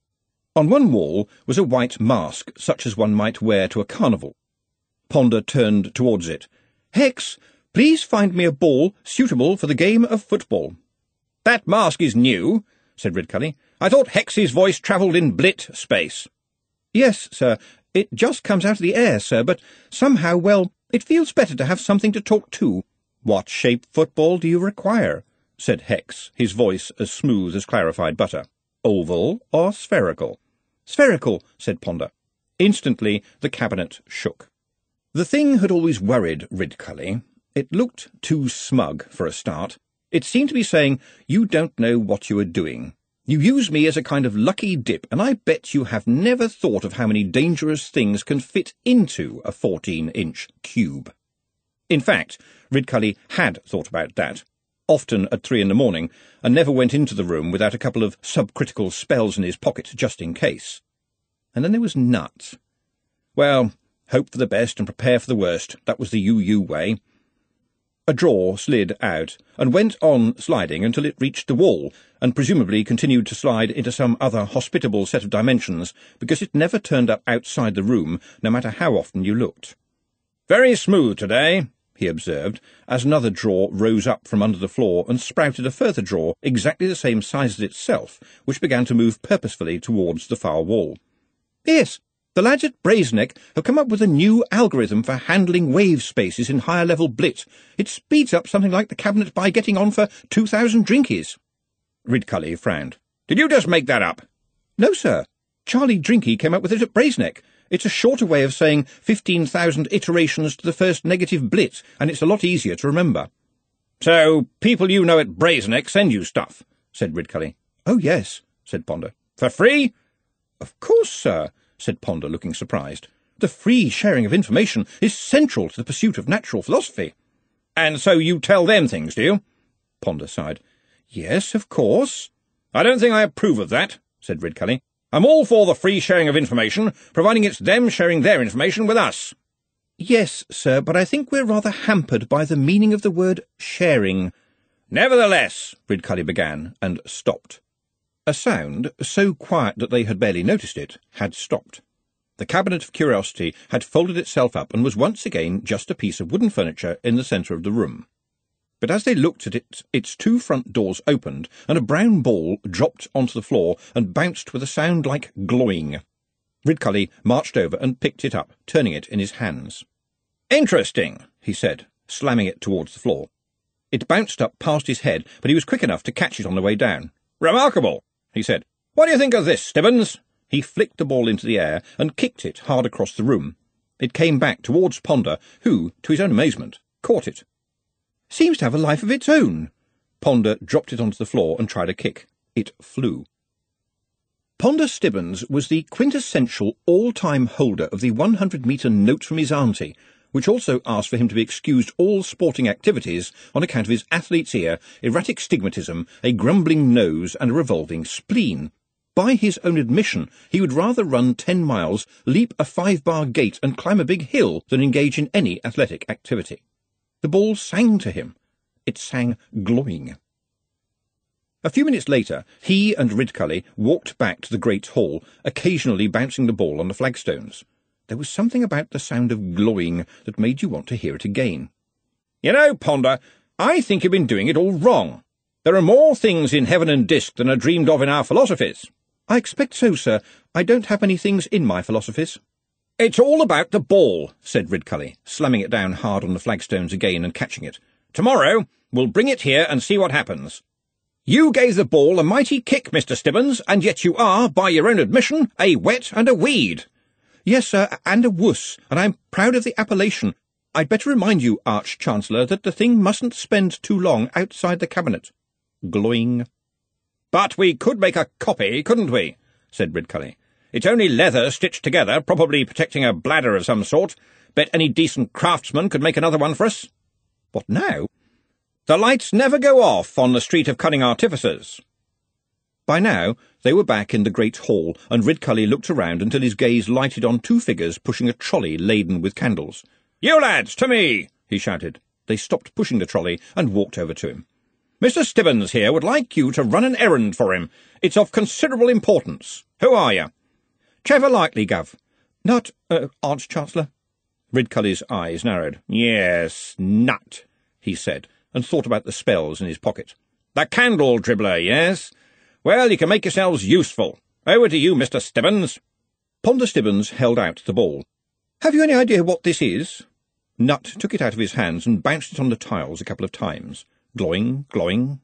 On one wall was a white mask, such as one might wear to a carnival. Ponder turned towards it. "Hex, please find me a ball suitable for the game of football." "That mask is new," said Ridcully. "I thought Hex's voice travelled in blit space." "Yes, sir. It just comes out of the air, sir, but somehow, well, it feels better to have something to talk to." "What shape football do you require?" said Hex, his voice as smooth as clarified butter. "Oval or spherical?" "Spherical," said Ponder. Instantly the Cabinet shook. The thing had always worried Ridcully. It looked too smug for a start. It seemed to be saying, "You don't know what you are doing. You use me as a kind of lucky dip, and I bet you have never thought of how many dangerous things can fit into a fourteen-inch cube." In fact, Ridcully had thought about that, often at three in the morning, and never went into the room without a couple of subcritical spells in his pocket just in case. And then there was Nut. Well, Hope for the best and prepare for the worst. That was the U U way. A drawer slid out and went on sliding until it reached the wall, and presumably continued to slide into some other hospitable set of dimensions, because it never turned up outside the room, no matter how often you looked. "Very smooth today," he observed, as another drawer rose up from under the floor and sprouted a further drawer exactly the same size as itself, which began to move purposefully towards the far wall. "Yes, the lads at Brazenneck have come up with a new algorithm for handling wave spaces in higher-level blit. It speeds up something like the cabinet by getting on for two thousand drinkies." Ridcully frowned. "Did you just make that up?" "No, sir. Charlie Drinky came up with it at Brazenneck. It's a shorter way of saying fifteen thousand iterations to the first negative blit, and it's a lot easier to remember." "So people you know at Brazenneck send you stuff?" said Ridcully. "Oh, yes," said Ponder. "For free?" "Of course, sir," said Ponder, looking surprised. "The free sharing of information is central to the pursuit of natural philosophy." "And so you tell them things, do you?" Ponder sighed. "Yes, of course." "I don't think I approve of that," said Ridcully. "I'm all for the free sharing of information, providing it's them sharing their information with us." "Yes, sir, but I think we're rather hampered by the meaning of the word sharing." "Nevertheless," Ridcully began, and stopped. A sound, so quiet that they had barely noticed it, had stopped. The cabinet of curiosity had folded itself up and was once again just a piece of wooden furniture in the centre of the room. But as they looked at it, its two front doors opened, and a brown ball dropped onto the floor and bounced with a sound like gloing. Ridcully marched over and picked it up, turning it in his hands. "Interesting," he said, slamming it towards the floor. It bounced up past his head, but he was quick enough to catch it on the way down. "Remarkable," he said. "What do you think of this, Stibbons?" He flicked the ball into the air and kicked it hard across the room. It came back towards Ponder, who, to his own amazement, caught it. "Seems to have a life of its own." Ponder dropped it onto the floor and tried a kick. It flew. Ponder Stibbons was the quintessential all-time holder of the one hundred metre note from his auntie, which also asked for him to be excused all sporting activities on account of his athlete's ear, erratic stigmatism, a grumbling nose, and a revolving spleen. By his own admission, he would rather run ten miles, leap a five-bar gate, and climb a big hill than engage in any athletic activity. The ball sang to him. It sang glowing. A few minutes later, he and Ridcully walked back to the great hall, occasionally bouncing the ball on the flagstones. There was something about the sound of glowing that made you want to hear it again. "You know, Ponder, I think you've been doing it all wrong. There are more things in heaven and disk than are dreamed of in our philosophies." "I expect so, sir. I don't have any things in my philosophies." "It's all about the ball," said Ridcully, slamming it down hard on the flagstones again and catching it. "Tomorrow we'll bring it here and see what happens. You gave the ball a mighty kick, Mister Stibbons, and yet you are, by your own admission, a wet and a weed." "Yes, sir, and a wuss, and I'm proud of the appellation. I'd better remind you, Arch-Chancellor, that the thing mustn't spend too long outside the cabinet." Glowing. "But we could make a copy, couldn't we?" said Ridcully. "It's only leather stitched together, probably protecting a bladder of some sort. Bet any decent craftsman could make another one for us." "What now?" "The lights never go off on the Street of Cunning Artificers." By now they were back in the great hall, and Ridcully looked around until his gaze lighted on two figures pushing a trolley laden with candles. "You lads, to me!" he shouted. They stopped pushing the trolley and walked over to him. "Mister Stibbons here would like you to run an errand for him. It's of considerable importance. Who are you?" "Trevor Likely, Gov." "Not, uh, Arch-Chancellor." Ridcully's eyes narrowed. "Yes, Nut," he said, and thought about the spells in his pocket. "The candle dribbler, yes? Well, you can make yourselves useful. Over to you, Mister Stibbons." Ponder Stibbons held out the ball. "Have you any idea what this is?" Nut took it out of his hands and bounced it on the tiles a couple of times. Glowing, glowing.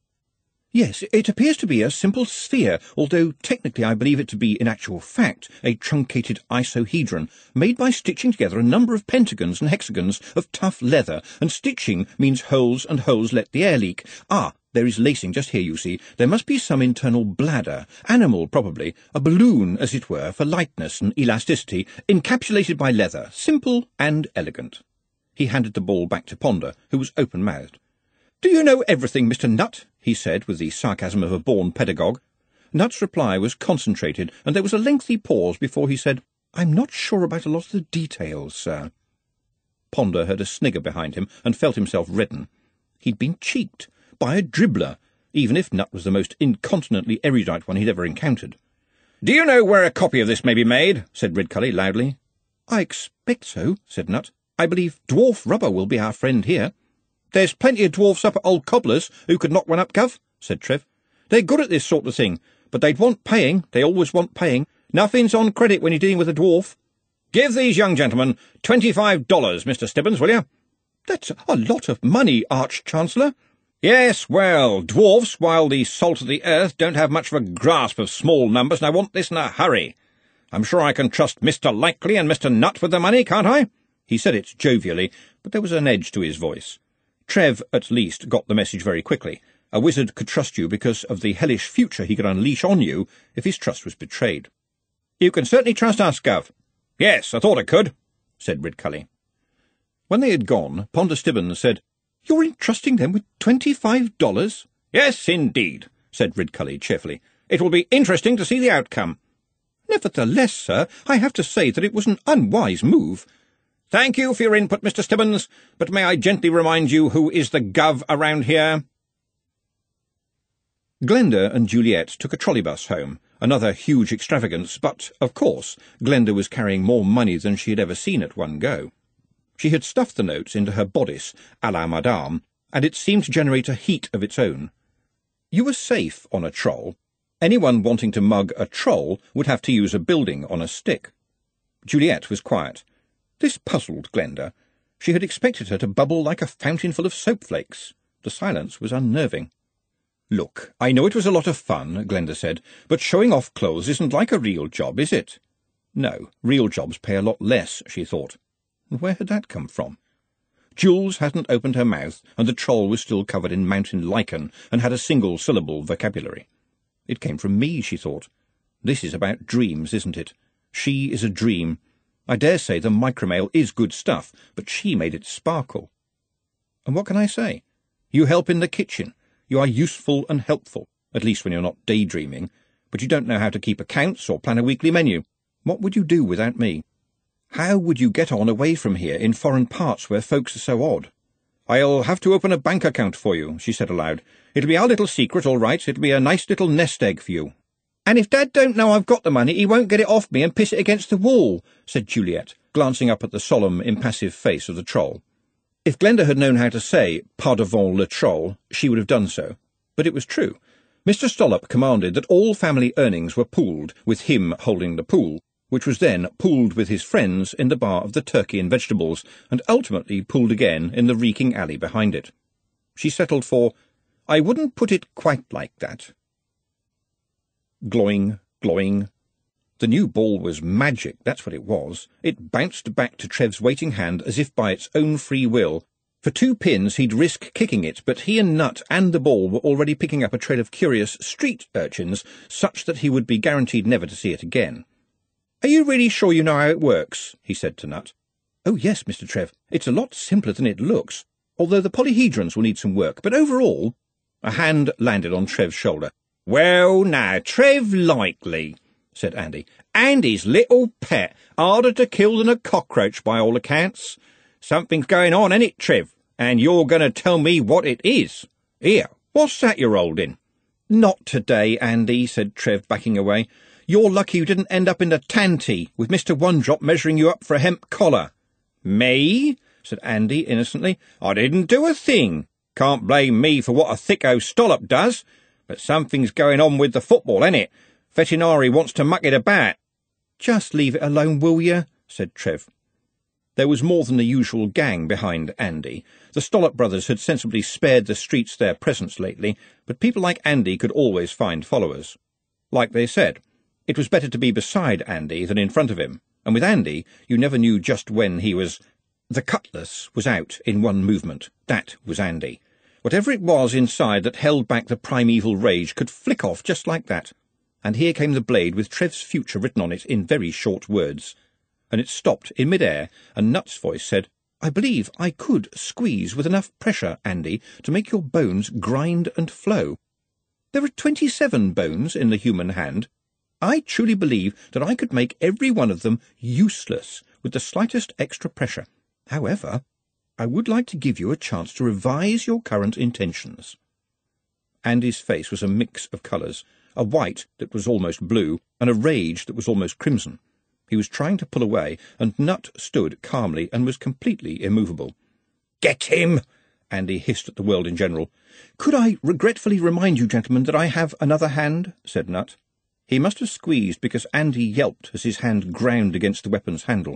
"Yes, it appears to be a simple sphere, although technically I believe it to be in actual fact a truncated isohedron, made by stitching together a number of pentagons and hexagons of tough leather, and stitching means holes, and holes let the air leak. Ah, there is lacing just here, you see. There must be some internal bladder, animal probably, a balloon, as it were, for lightness and elasticity, encapsulated by leather, simple and elegant." He handed the ball back to Ponder, who was open-mouthed. "Do you know everything, Mister Nut?" he said, with the sarcasm of a born pedagogue. Nut's reply was concentrated, and there was a lengthy pause before he said, I'm not sure about a lot of the details, sir. Ponder heard a snigger behind him and felt himself redden. He'd been cheeked by a dribbler, even if Nutt was the most incontinently erudite one he'd ever encountered. "Do you know where a copy of this may be made?" said Ridcully loudly. "I expect so," said Nutt. "I believe dwarf rubber will be our friend here." "There's plenty of dwarfs up at Old Cobbler's who could knock one up, Gov," said Trev. "They're good at this sort of thing, but they'd want paying. They always want paying. Nothing's on credit when you're dealing with a dwarf." "Give these young gentlemen twenty-five dollars, Mister Stibbons, will you?" "That's a lot of money, Arch-Chancellor." "Yes, well, dwarfs, while the salt of the earth, don't have much of a grasp of small numbers, and I want this in a hurry. I'm sure I can trust Mister Likely and Mister Nutt with the money, can't I?" He said it jovially, but there was an edge to his voice. Trev, at least, got the message very quickly. A wizard could trust you because of the hellish future he could unleash on you if his trust was betrayed. "You can certainly trust us, Gov." "Yes, I thought I could," said Ridcully. When they had gone, Ponder Stibbons said, "You're entrusting them with twenty-five dollars?" "Yes, indeed," said Ridcully cheerfully. "It will be interesting to see the outcome." "Nevertheless, sir, I have to say that it was an unwise move." "Thank you for your input, Mister Stibbons, but may I gently remind you who is the Gov around here?" Glenda and Juliet took a trolleybus home, another huge extravagance, but, of course, Glenda was carrying more money than she had ever seen at one go. She had stuffed the notes into her bodice, à la Madame, and it seemed to generate a heat of its own. You were safe on a troll. Anyone wanting to mug a troll would have to use a building on a stick. Juliet was quiet. This puzzled Glenda. She had expected her to bubble like a fountainful of soap flakes. The silence was unnerving. "Look, I know it was a lot of fun," Glenda said, "but showing off clothes isn't like a real job, is it?" No, real jobs pay a lot less, she thought. Where had that come from? Jules hadn't opened her mouth, and the troll was still covered in mountain lichen and had a single-syllable vocabulary. It came from me, she thought. This is about dreams, isn't it? She is a dream. I dare say the micromail is good stuff, but she made it sparkle. And what can I say? You help in the kitchen. You are useful and helpful, at least when you're not daydreaming, but you don't know how to keep accounts or plan a weekly menu. What would you do without me? How would you get on away from here in foreign parts where folks are so odd? "I'll have to open a bank account for you," she said aloud. "It'll be our little secret, all right. It'll be a nice little nest egg for you." "And if Dad don't know I've got the money, he won't get it off me and piss it against the wall," said Juliet, glancing up at the solemn, impassive face of the troll. If Glenda had known how to say, "Pas devant le troll," she would have done so. But it was true. Mister Stollop commanded that all family earnings were pooled, with him holding the pool, which was then pooled with his friends in the bar of the Turkey and Vegetables, and ultimately pooled again in the reeking alley behind it. She settled for, "I wouldn't put it quite like that." Gloing, gloing. The new ball was magic, that's what it was. It bounced back to Trev's waiting hand as if by its own free will. For two pins he'd risk kicking it, but he and Nutt and the ball were already picking up a trail of curious street urchins, such that he would be guaranteed never to see it again. "Are you really sure you know how it works?" he said to Nutt. "Oh, yes, Mister Trev. It's a lot simpler than it looks, although the polyhedrons will need some work, but overall—" A hand landed on Trev's shoulder. "Well, now, Trev Likely," said Andy. "Andy's little pet, harder to kill than a cockroach by all accounts. Something's going on, ain't it, Trev? And you're going to tell me what it is. Here, what's that you're holding?" "Not today, Andy," said Trev, backing away. "You're lucky you didn't end up in the tanty, with Mister One-Drop measuring you up for a hemp collar." "Me?" said Andy innocently. "I didn't do a thing. Can't blame me for what a thicko Stollop does. But something's going on with the football, ain't it? Veterinary wants to muck it about." "Just leave it alone, will you?" said Trev. There was more than the usual gang behind Andy. The Stollop brothers had sensibly spared the streets their presence lately, but people like Andy could always find followers. Like they said, it was better to be beside Andy than in front of him, and with Andy you never knew just when he was— The cutlass was out in one movement. That was Andy. Whatever it was inside that held back the primeval rage could flick off just like that. And here came the blade with Trev's future written on it in very short words. And it stopped in mid-air, and Nutt's voice said, "I believe I could squeeze with enough pressure, Andy, to make your bones grind and flow. There are twenty-seven bones in the human hand. I truly believe that I could make every one of them useless with the slightest extra pressure. However, I would like to give you a chance to revise your current intentions." Andy's face was a mix of colours, a white that was almost blue, and a rage that was almost crimson. He was trying to pull away, and Nut stood calmly and was completely immovable. "Get him!" Andy hissed at the world in general. "Could I regretfully remind you, gentlemen, that I have another hand?" said Nut. He must have squeezed because Andy yelped as his hand ground against the weapon's handle.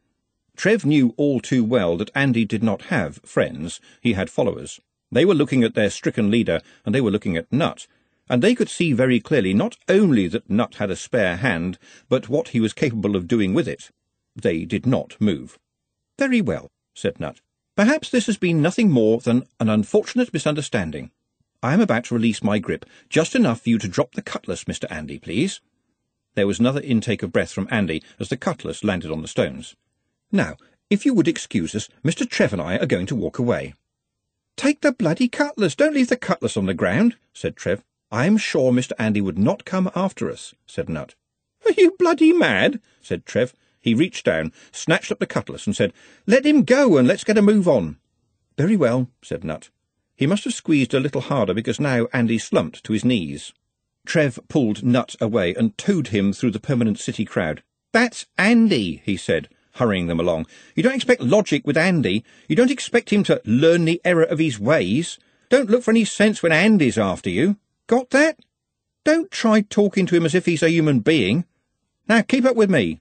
Trev knew all too well that Andy did not have friends, he had followers. They were looking at their stricken leader, and they were looking at Nut, and they could see very clearly not only that Nut had a spare hand, but what he was capable of doing with it. They did not move. "Very well," said Nut. "Perhaps this has been nothing more than an unfortunate misunderstanding. I am about to release my grip, just enough for you to drop the cutlass, Mister Andy, please." There was another intake of breath from Andy as the cutlass landed on the stones. "Now, if you would excuse us, Mister Trev and I are going to walk away." "Take the bloody cutlass! Don't leave the cutlass on the ground," said Trev. "I'm sure Mister Andy would not come after us," said Nut. "Are you bloody mad?" said Trev. He reached down, snatched up the cutlass, and said, "Let him go, and let's get a move on." "Very well," said Nut. He must have squeezed a little harder because now Andy slumped to his knees. Trev pulled Nut away and towed him through the permanent city crowd. "That's Andy," he said, hurrying them along. "You don't expect logic with Andy. You don't expect him to learn the error of his ways. Don't look for any sense when Andy's after you. Got that? Don't try talking to him as if he's a human being. Now keep up with me."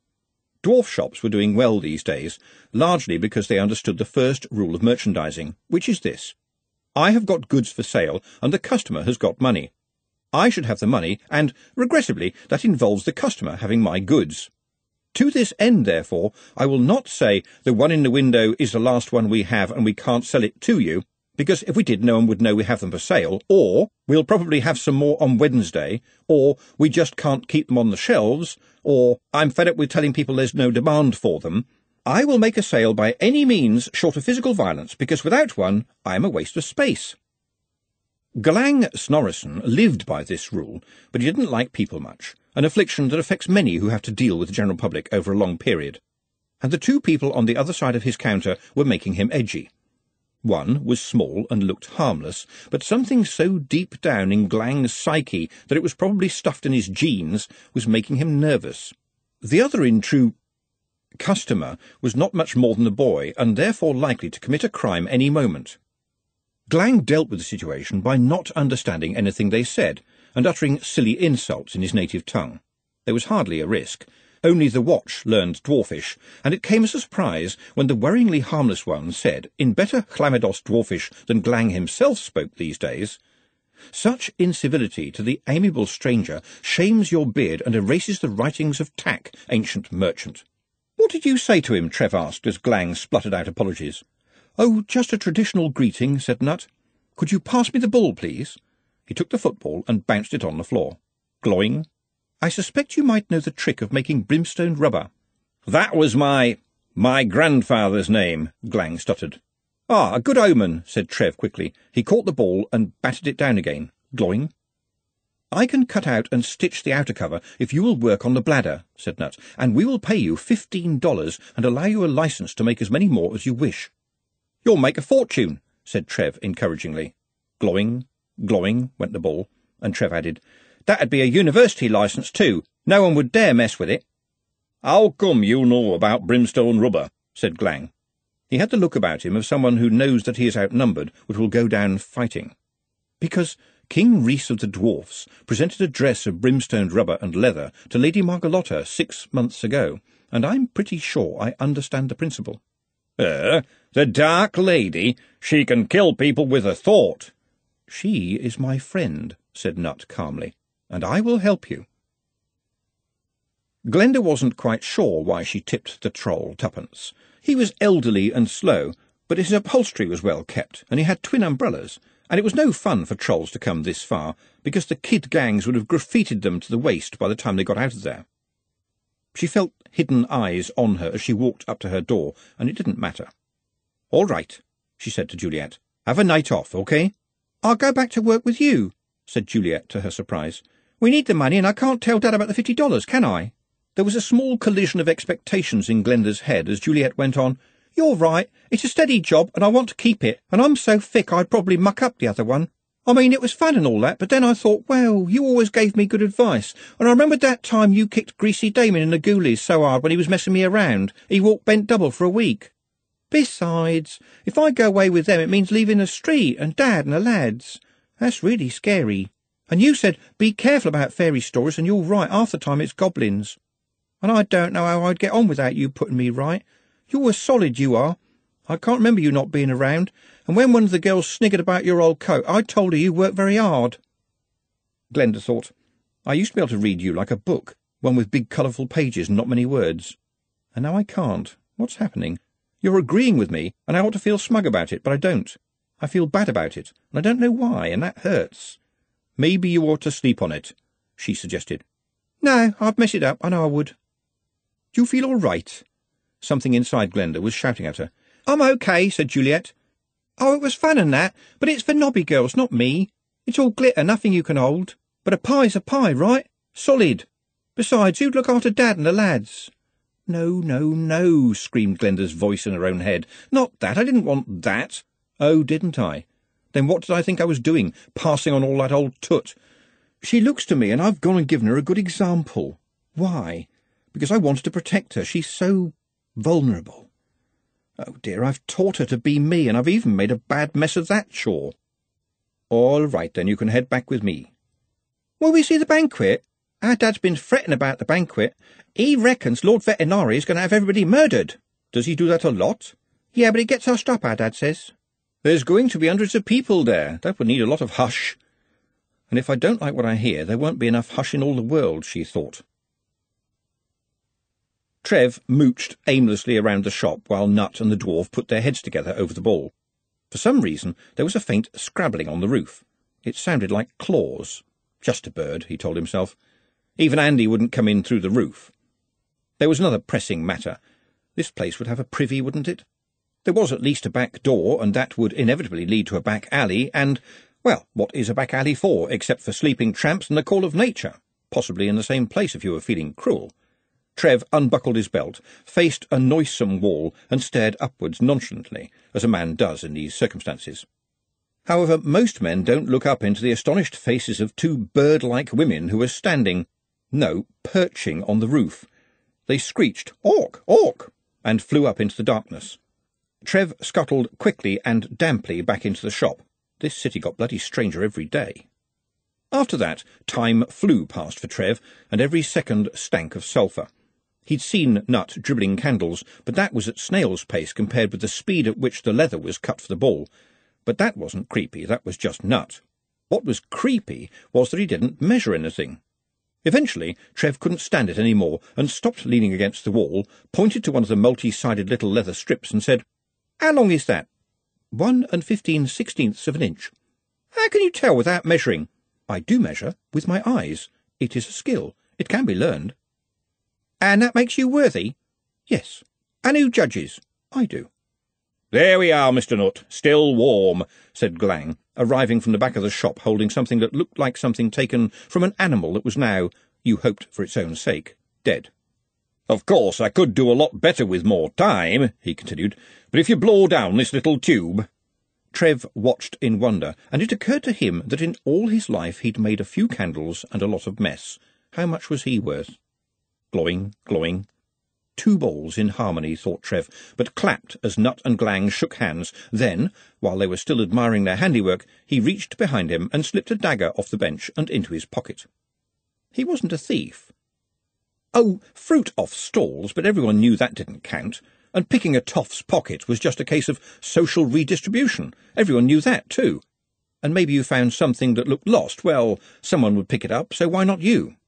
Dwarf shops were doing well these days, largely because they understood the first rule of merchandising, which is this: I have got goods for sale, and the customer has got money. I should have the money, and, regrettably, that involves the customer having my goods. To this end, therefore, I will not say the one in the window is the last one we have and we can't sell it to you, because if we did, no one would know we have them for sale, or we'll probably have some more on Wednesday, or we just can't keep them on the shelves, or I'm fed up with telling people there's no demand for them. I will make a sale by any means short of physical violence, because without one I am a waste of space. Glang Snorrison lived by this rule, but he didn't like people much, an affliction that affects many who have to deal with the general public over a long period. And the two people on the other side of his counter were making him edgy. One was small and looked harmless, but something so deep down in Glang's psyche that it was probably stuffed in his genes was making him nervous. The other, in true customer, was not much more than a boy, and therefore likely to commit a crime any moment. Glang dealt with the situation by not understanding anything they said, and uttering silly insults in his native tongue. There was hardly a risk. Only the watch learned Dwarfish, and it came as a surprise when the worryingly harmless one said, in better Chlamados Dwarfish than Glang himself spoke these days, "Such incivility to the amiable stranger shames your beard and erases the writings of Tack, ancient merchant." "What did you say to him?" Trev asked, as Glang spluttered out apologies. "Oh, just a traditional greeting," said Nut. "Could you pass me the ball, please?" He took the football and bounced it on the floor. Glowing. "I suspect you might know the trick of making brimstone rubber." "That was my... my grandfather's name," Glang stuttered. "Ah, a good omen," said Trev quickly. He caught the ball and batted it down again. Glowing. "I can cut out and stitch the outer cover if you will work on the bladder," said Nut, "and we will pay you fifteen dollars and allow you a license to make as many more as you wish." "You'll make a fortune," said Trev encouragingly. Glowing, glowing went the ball, and Trev added, "That'd be a university licence too. No one would dare mess with it." "How come you know about brimstone rubber?" said Glang. He had the look about him of someone who knows that he is outnumbered but will go down fighting. "Because King Rhys of the Dwarfs presented a dress of brimstoned rubber and leather to Lady Margalotta six months ago, and I'm pretty sure I understand the principle." "Er, the Dark Lady? She can kill people with a thought." "She is my friend," said Nut calmly, "and I will help you." Glenda wasn't quite sure why she tipped the troll twopence. He was elderly and slow, but his upholstery was well kept, and he had twin umbrellas, and it was no fun for trolls to come this far, because the kid gangs would have graffitied them to the waist by the time they got out of there. She felt hidden eyes on her as she walked up to her door, and it didn't matter. "All right," she said to Juliet. "Have a night off, okay?" "I'll go back to work with you," said Juliet to her surprise. We need the money, and I can't tell Dad about the fifty dollars, can I?" There was a small collision of expectations in Glenda's head as Juliet went on. "You're right. It's a steady job, and I want to keep it, and I'm so thick I'd probably muck up the other one. I mean, it was fun and all that, but then I thought, well, you always gave me good advice, and I remembered that time you kicked Greasy Damon in the Ghoulies so hard when he was messing me around. He walked bent double for a week. Besides, if I go away with them, it means leaving the street and Dad and the lads. That's really scary. And you said, be careful about fairy stories, and you're right, half the time it's goblins. And I don't know how I'd get on without you putting me right. You're a solid, you are. I can't remember you not being around, and when one of the girls sniggered about your old coat, I told her you worked very hard." Glenda thought, "I used to be able to read you like a book, one with big colourful pages and not many words. And now I can't. What's happening? You're agreeing with me, and I ought to feel smug about it, but I don't. I feel bad about it, and I don't know why, and that hurts." "Maybe you ought to sleep on it," she suggested. "No, I'd mess it up, I know I would." "Do you feel all right?" Something inside Glenda was shouting at her. "I'm okay," said Juliet. "Oh, it was fun and that, but it's for nobby girls, not me. It's all glitter, nothing you can hold. But a pie's a pie, right? Solid. Besides, who'd look after Dad and the lads?" "No, no, no," screamed Glenda's voice in her own head. "Not that. I didn't want that." "Oh, didn't I? Then what did I think I was doing, passing on all that old tut? She looks to me, and I've gone and given her a good example. Why? Because I wanted to protect her. She's so vulnerable. Oh dear, I've taught her to be me, and I've even made a bad mess of that chore." "All right, then, you can head back with me." "Will we see the banquet? Our Dad's been fretting about the banquet. He reckons Lord Vetinari is going to have everybody murdered." "Does he do that a lot?" "Yeah, but it gets hushed up, our Dad says." "There's going to be hundreds of people there. That would need a lot of hush. And if I don't like what I hear, there won't be enough hush in all the world," she thought. Trev mooched aimlessly around the shop while Nut and the dwarf put their heads together over the ball. For some reason, there was a faint scrabbling on the roof. It sounded like claws. Just a bird, he told himself. Even Andy wouldn't come in through the roof. There was another pressing matter. This place would have a privy, wouldn't it? There was at least a back door, and that would inevitably lead to a back alley, and, well, what is a back alley for, except for sleeping tramps and the call of nature? Possibly in the same place if you were feeling cruel. Trev unbuckled his belt, faced a noisome wall, and stared upwards nonchalantly, as a man does in these circumstances. However, most men don't look up into the astonished faces of two bird-like women who were standing, no, perching on the roof. They screeched, "Orc! Orc!" and flew up into the darkness. Trev scuttled quickly and damply back into the shop. This city got bloody stranger every day. After that, time flew past for Trev, and every second stank of sulphur. He'd seen Nut dribbling candles, but that was at snail's pace compared with the speed at which the leather was cut for the ball. But that wasn't creepy, that was just Nut. What was creepy was that he didn't measure anything. Eventually, Trev couldn't stand it any more, and stopped leaning against the wall, pointed to one of the multi-sided little leather strips, and said, "How long is that?" "One and fifteen sixteenths of an inch." "How can you tell without measuring?" "I do measure, with my eyes. It is a skill. It can be learned." "And that makes you worthy?" "Yes." "And who judges?" "I do." "There we are, Mister Nut, still warm," said Glang, arriving from the back of the shop holding something that looked like something taken from an animal that was now, you hoped for its own sake, dead. "Of course, I could do a lot better with more time," he continued, "but if you blow down this little tube—" Trev watched in wonder, and it occurred to him that in all his life he'd made a few candles and a lot of mess. How much was he worth? Glowing, glowing. Two balls in harmony, thought Trev, but clapped as Nut and Glang shook hands. Then, while they were still admiring their handiwork, he reached behind him and slipped a dagger off the bench and into his pocket. He wasn't a thief. Oh, fruit off stalls, but everyone knew that didn't count, and picking a toff's pocket was just a case of social redistribution. Everyone knew that, too. And maybe you found something that looked lost. Well, someone would pick it up, so why not you?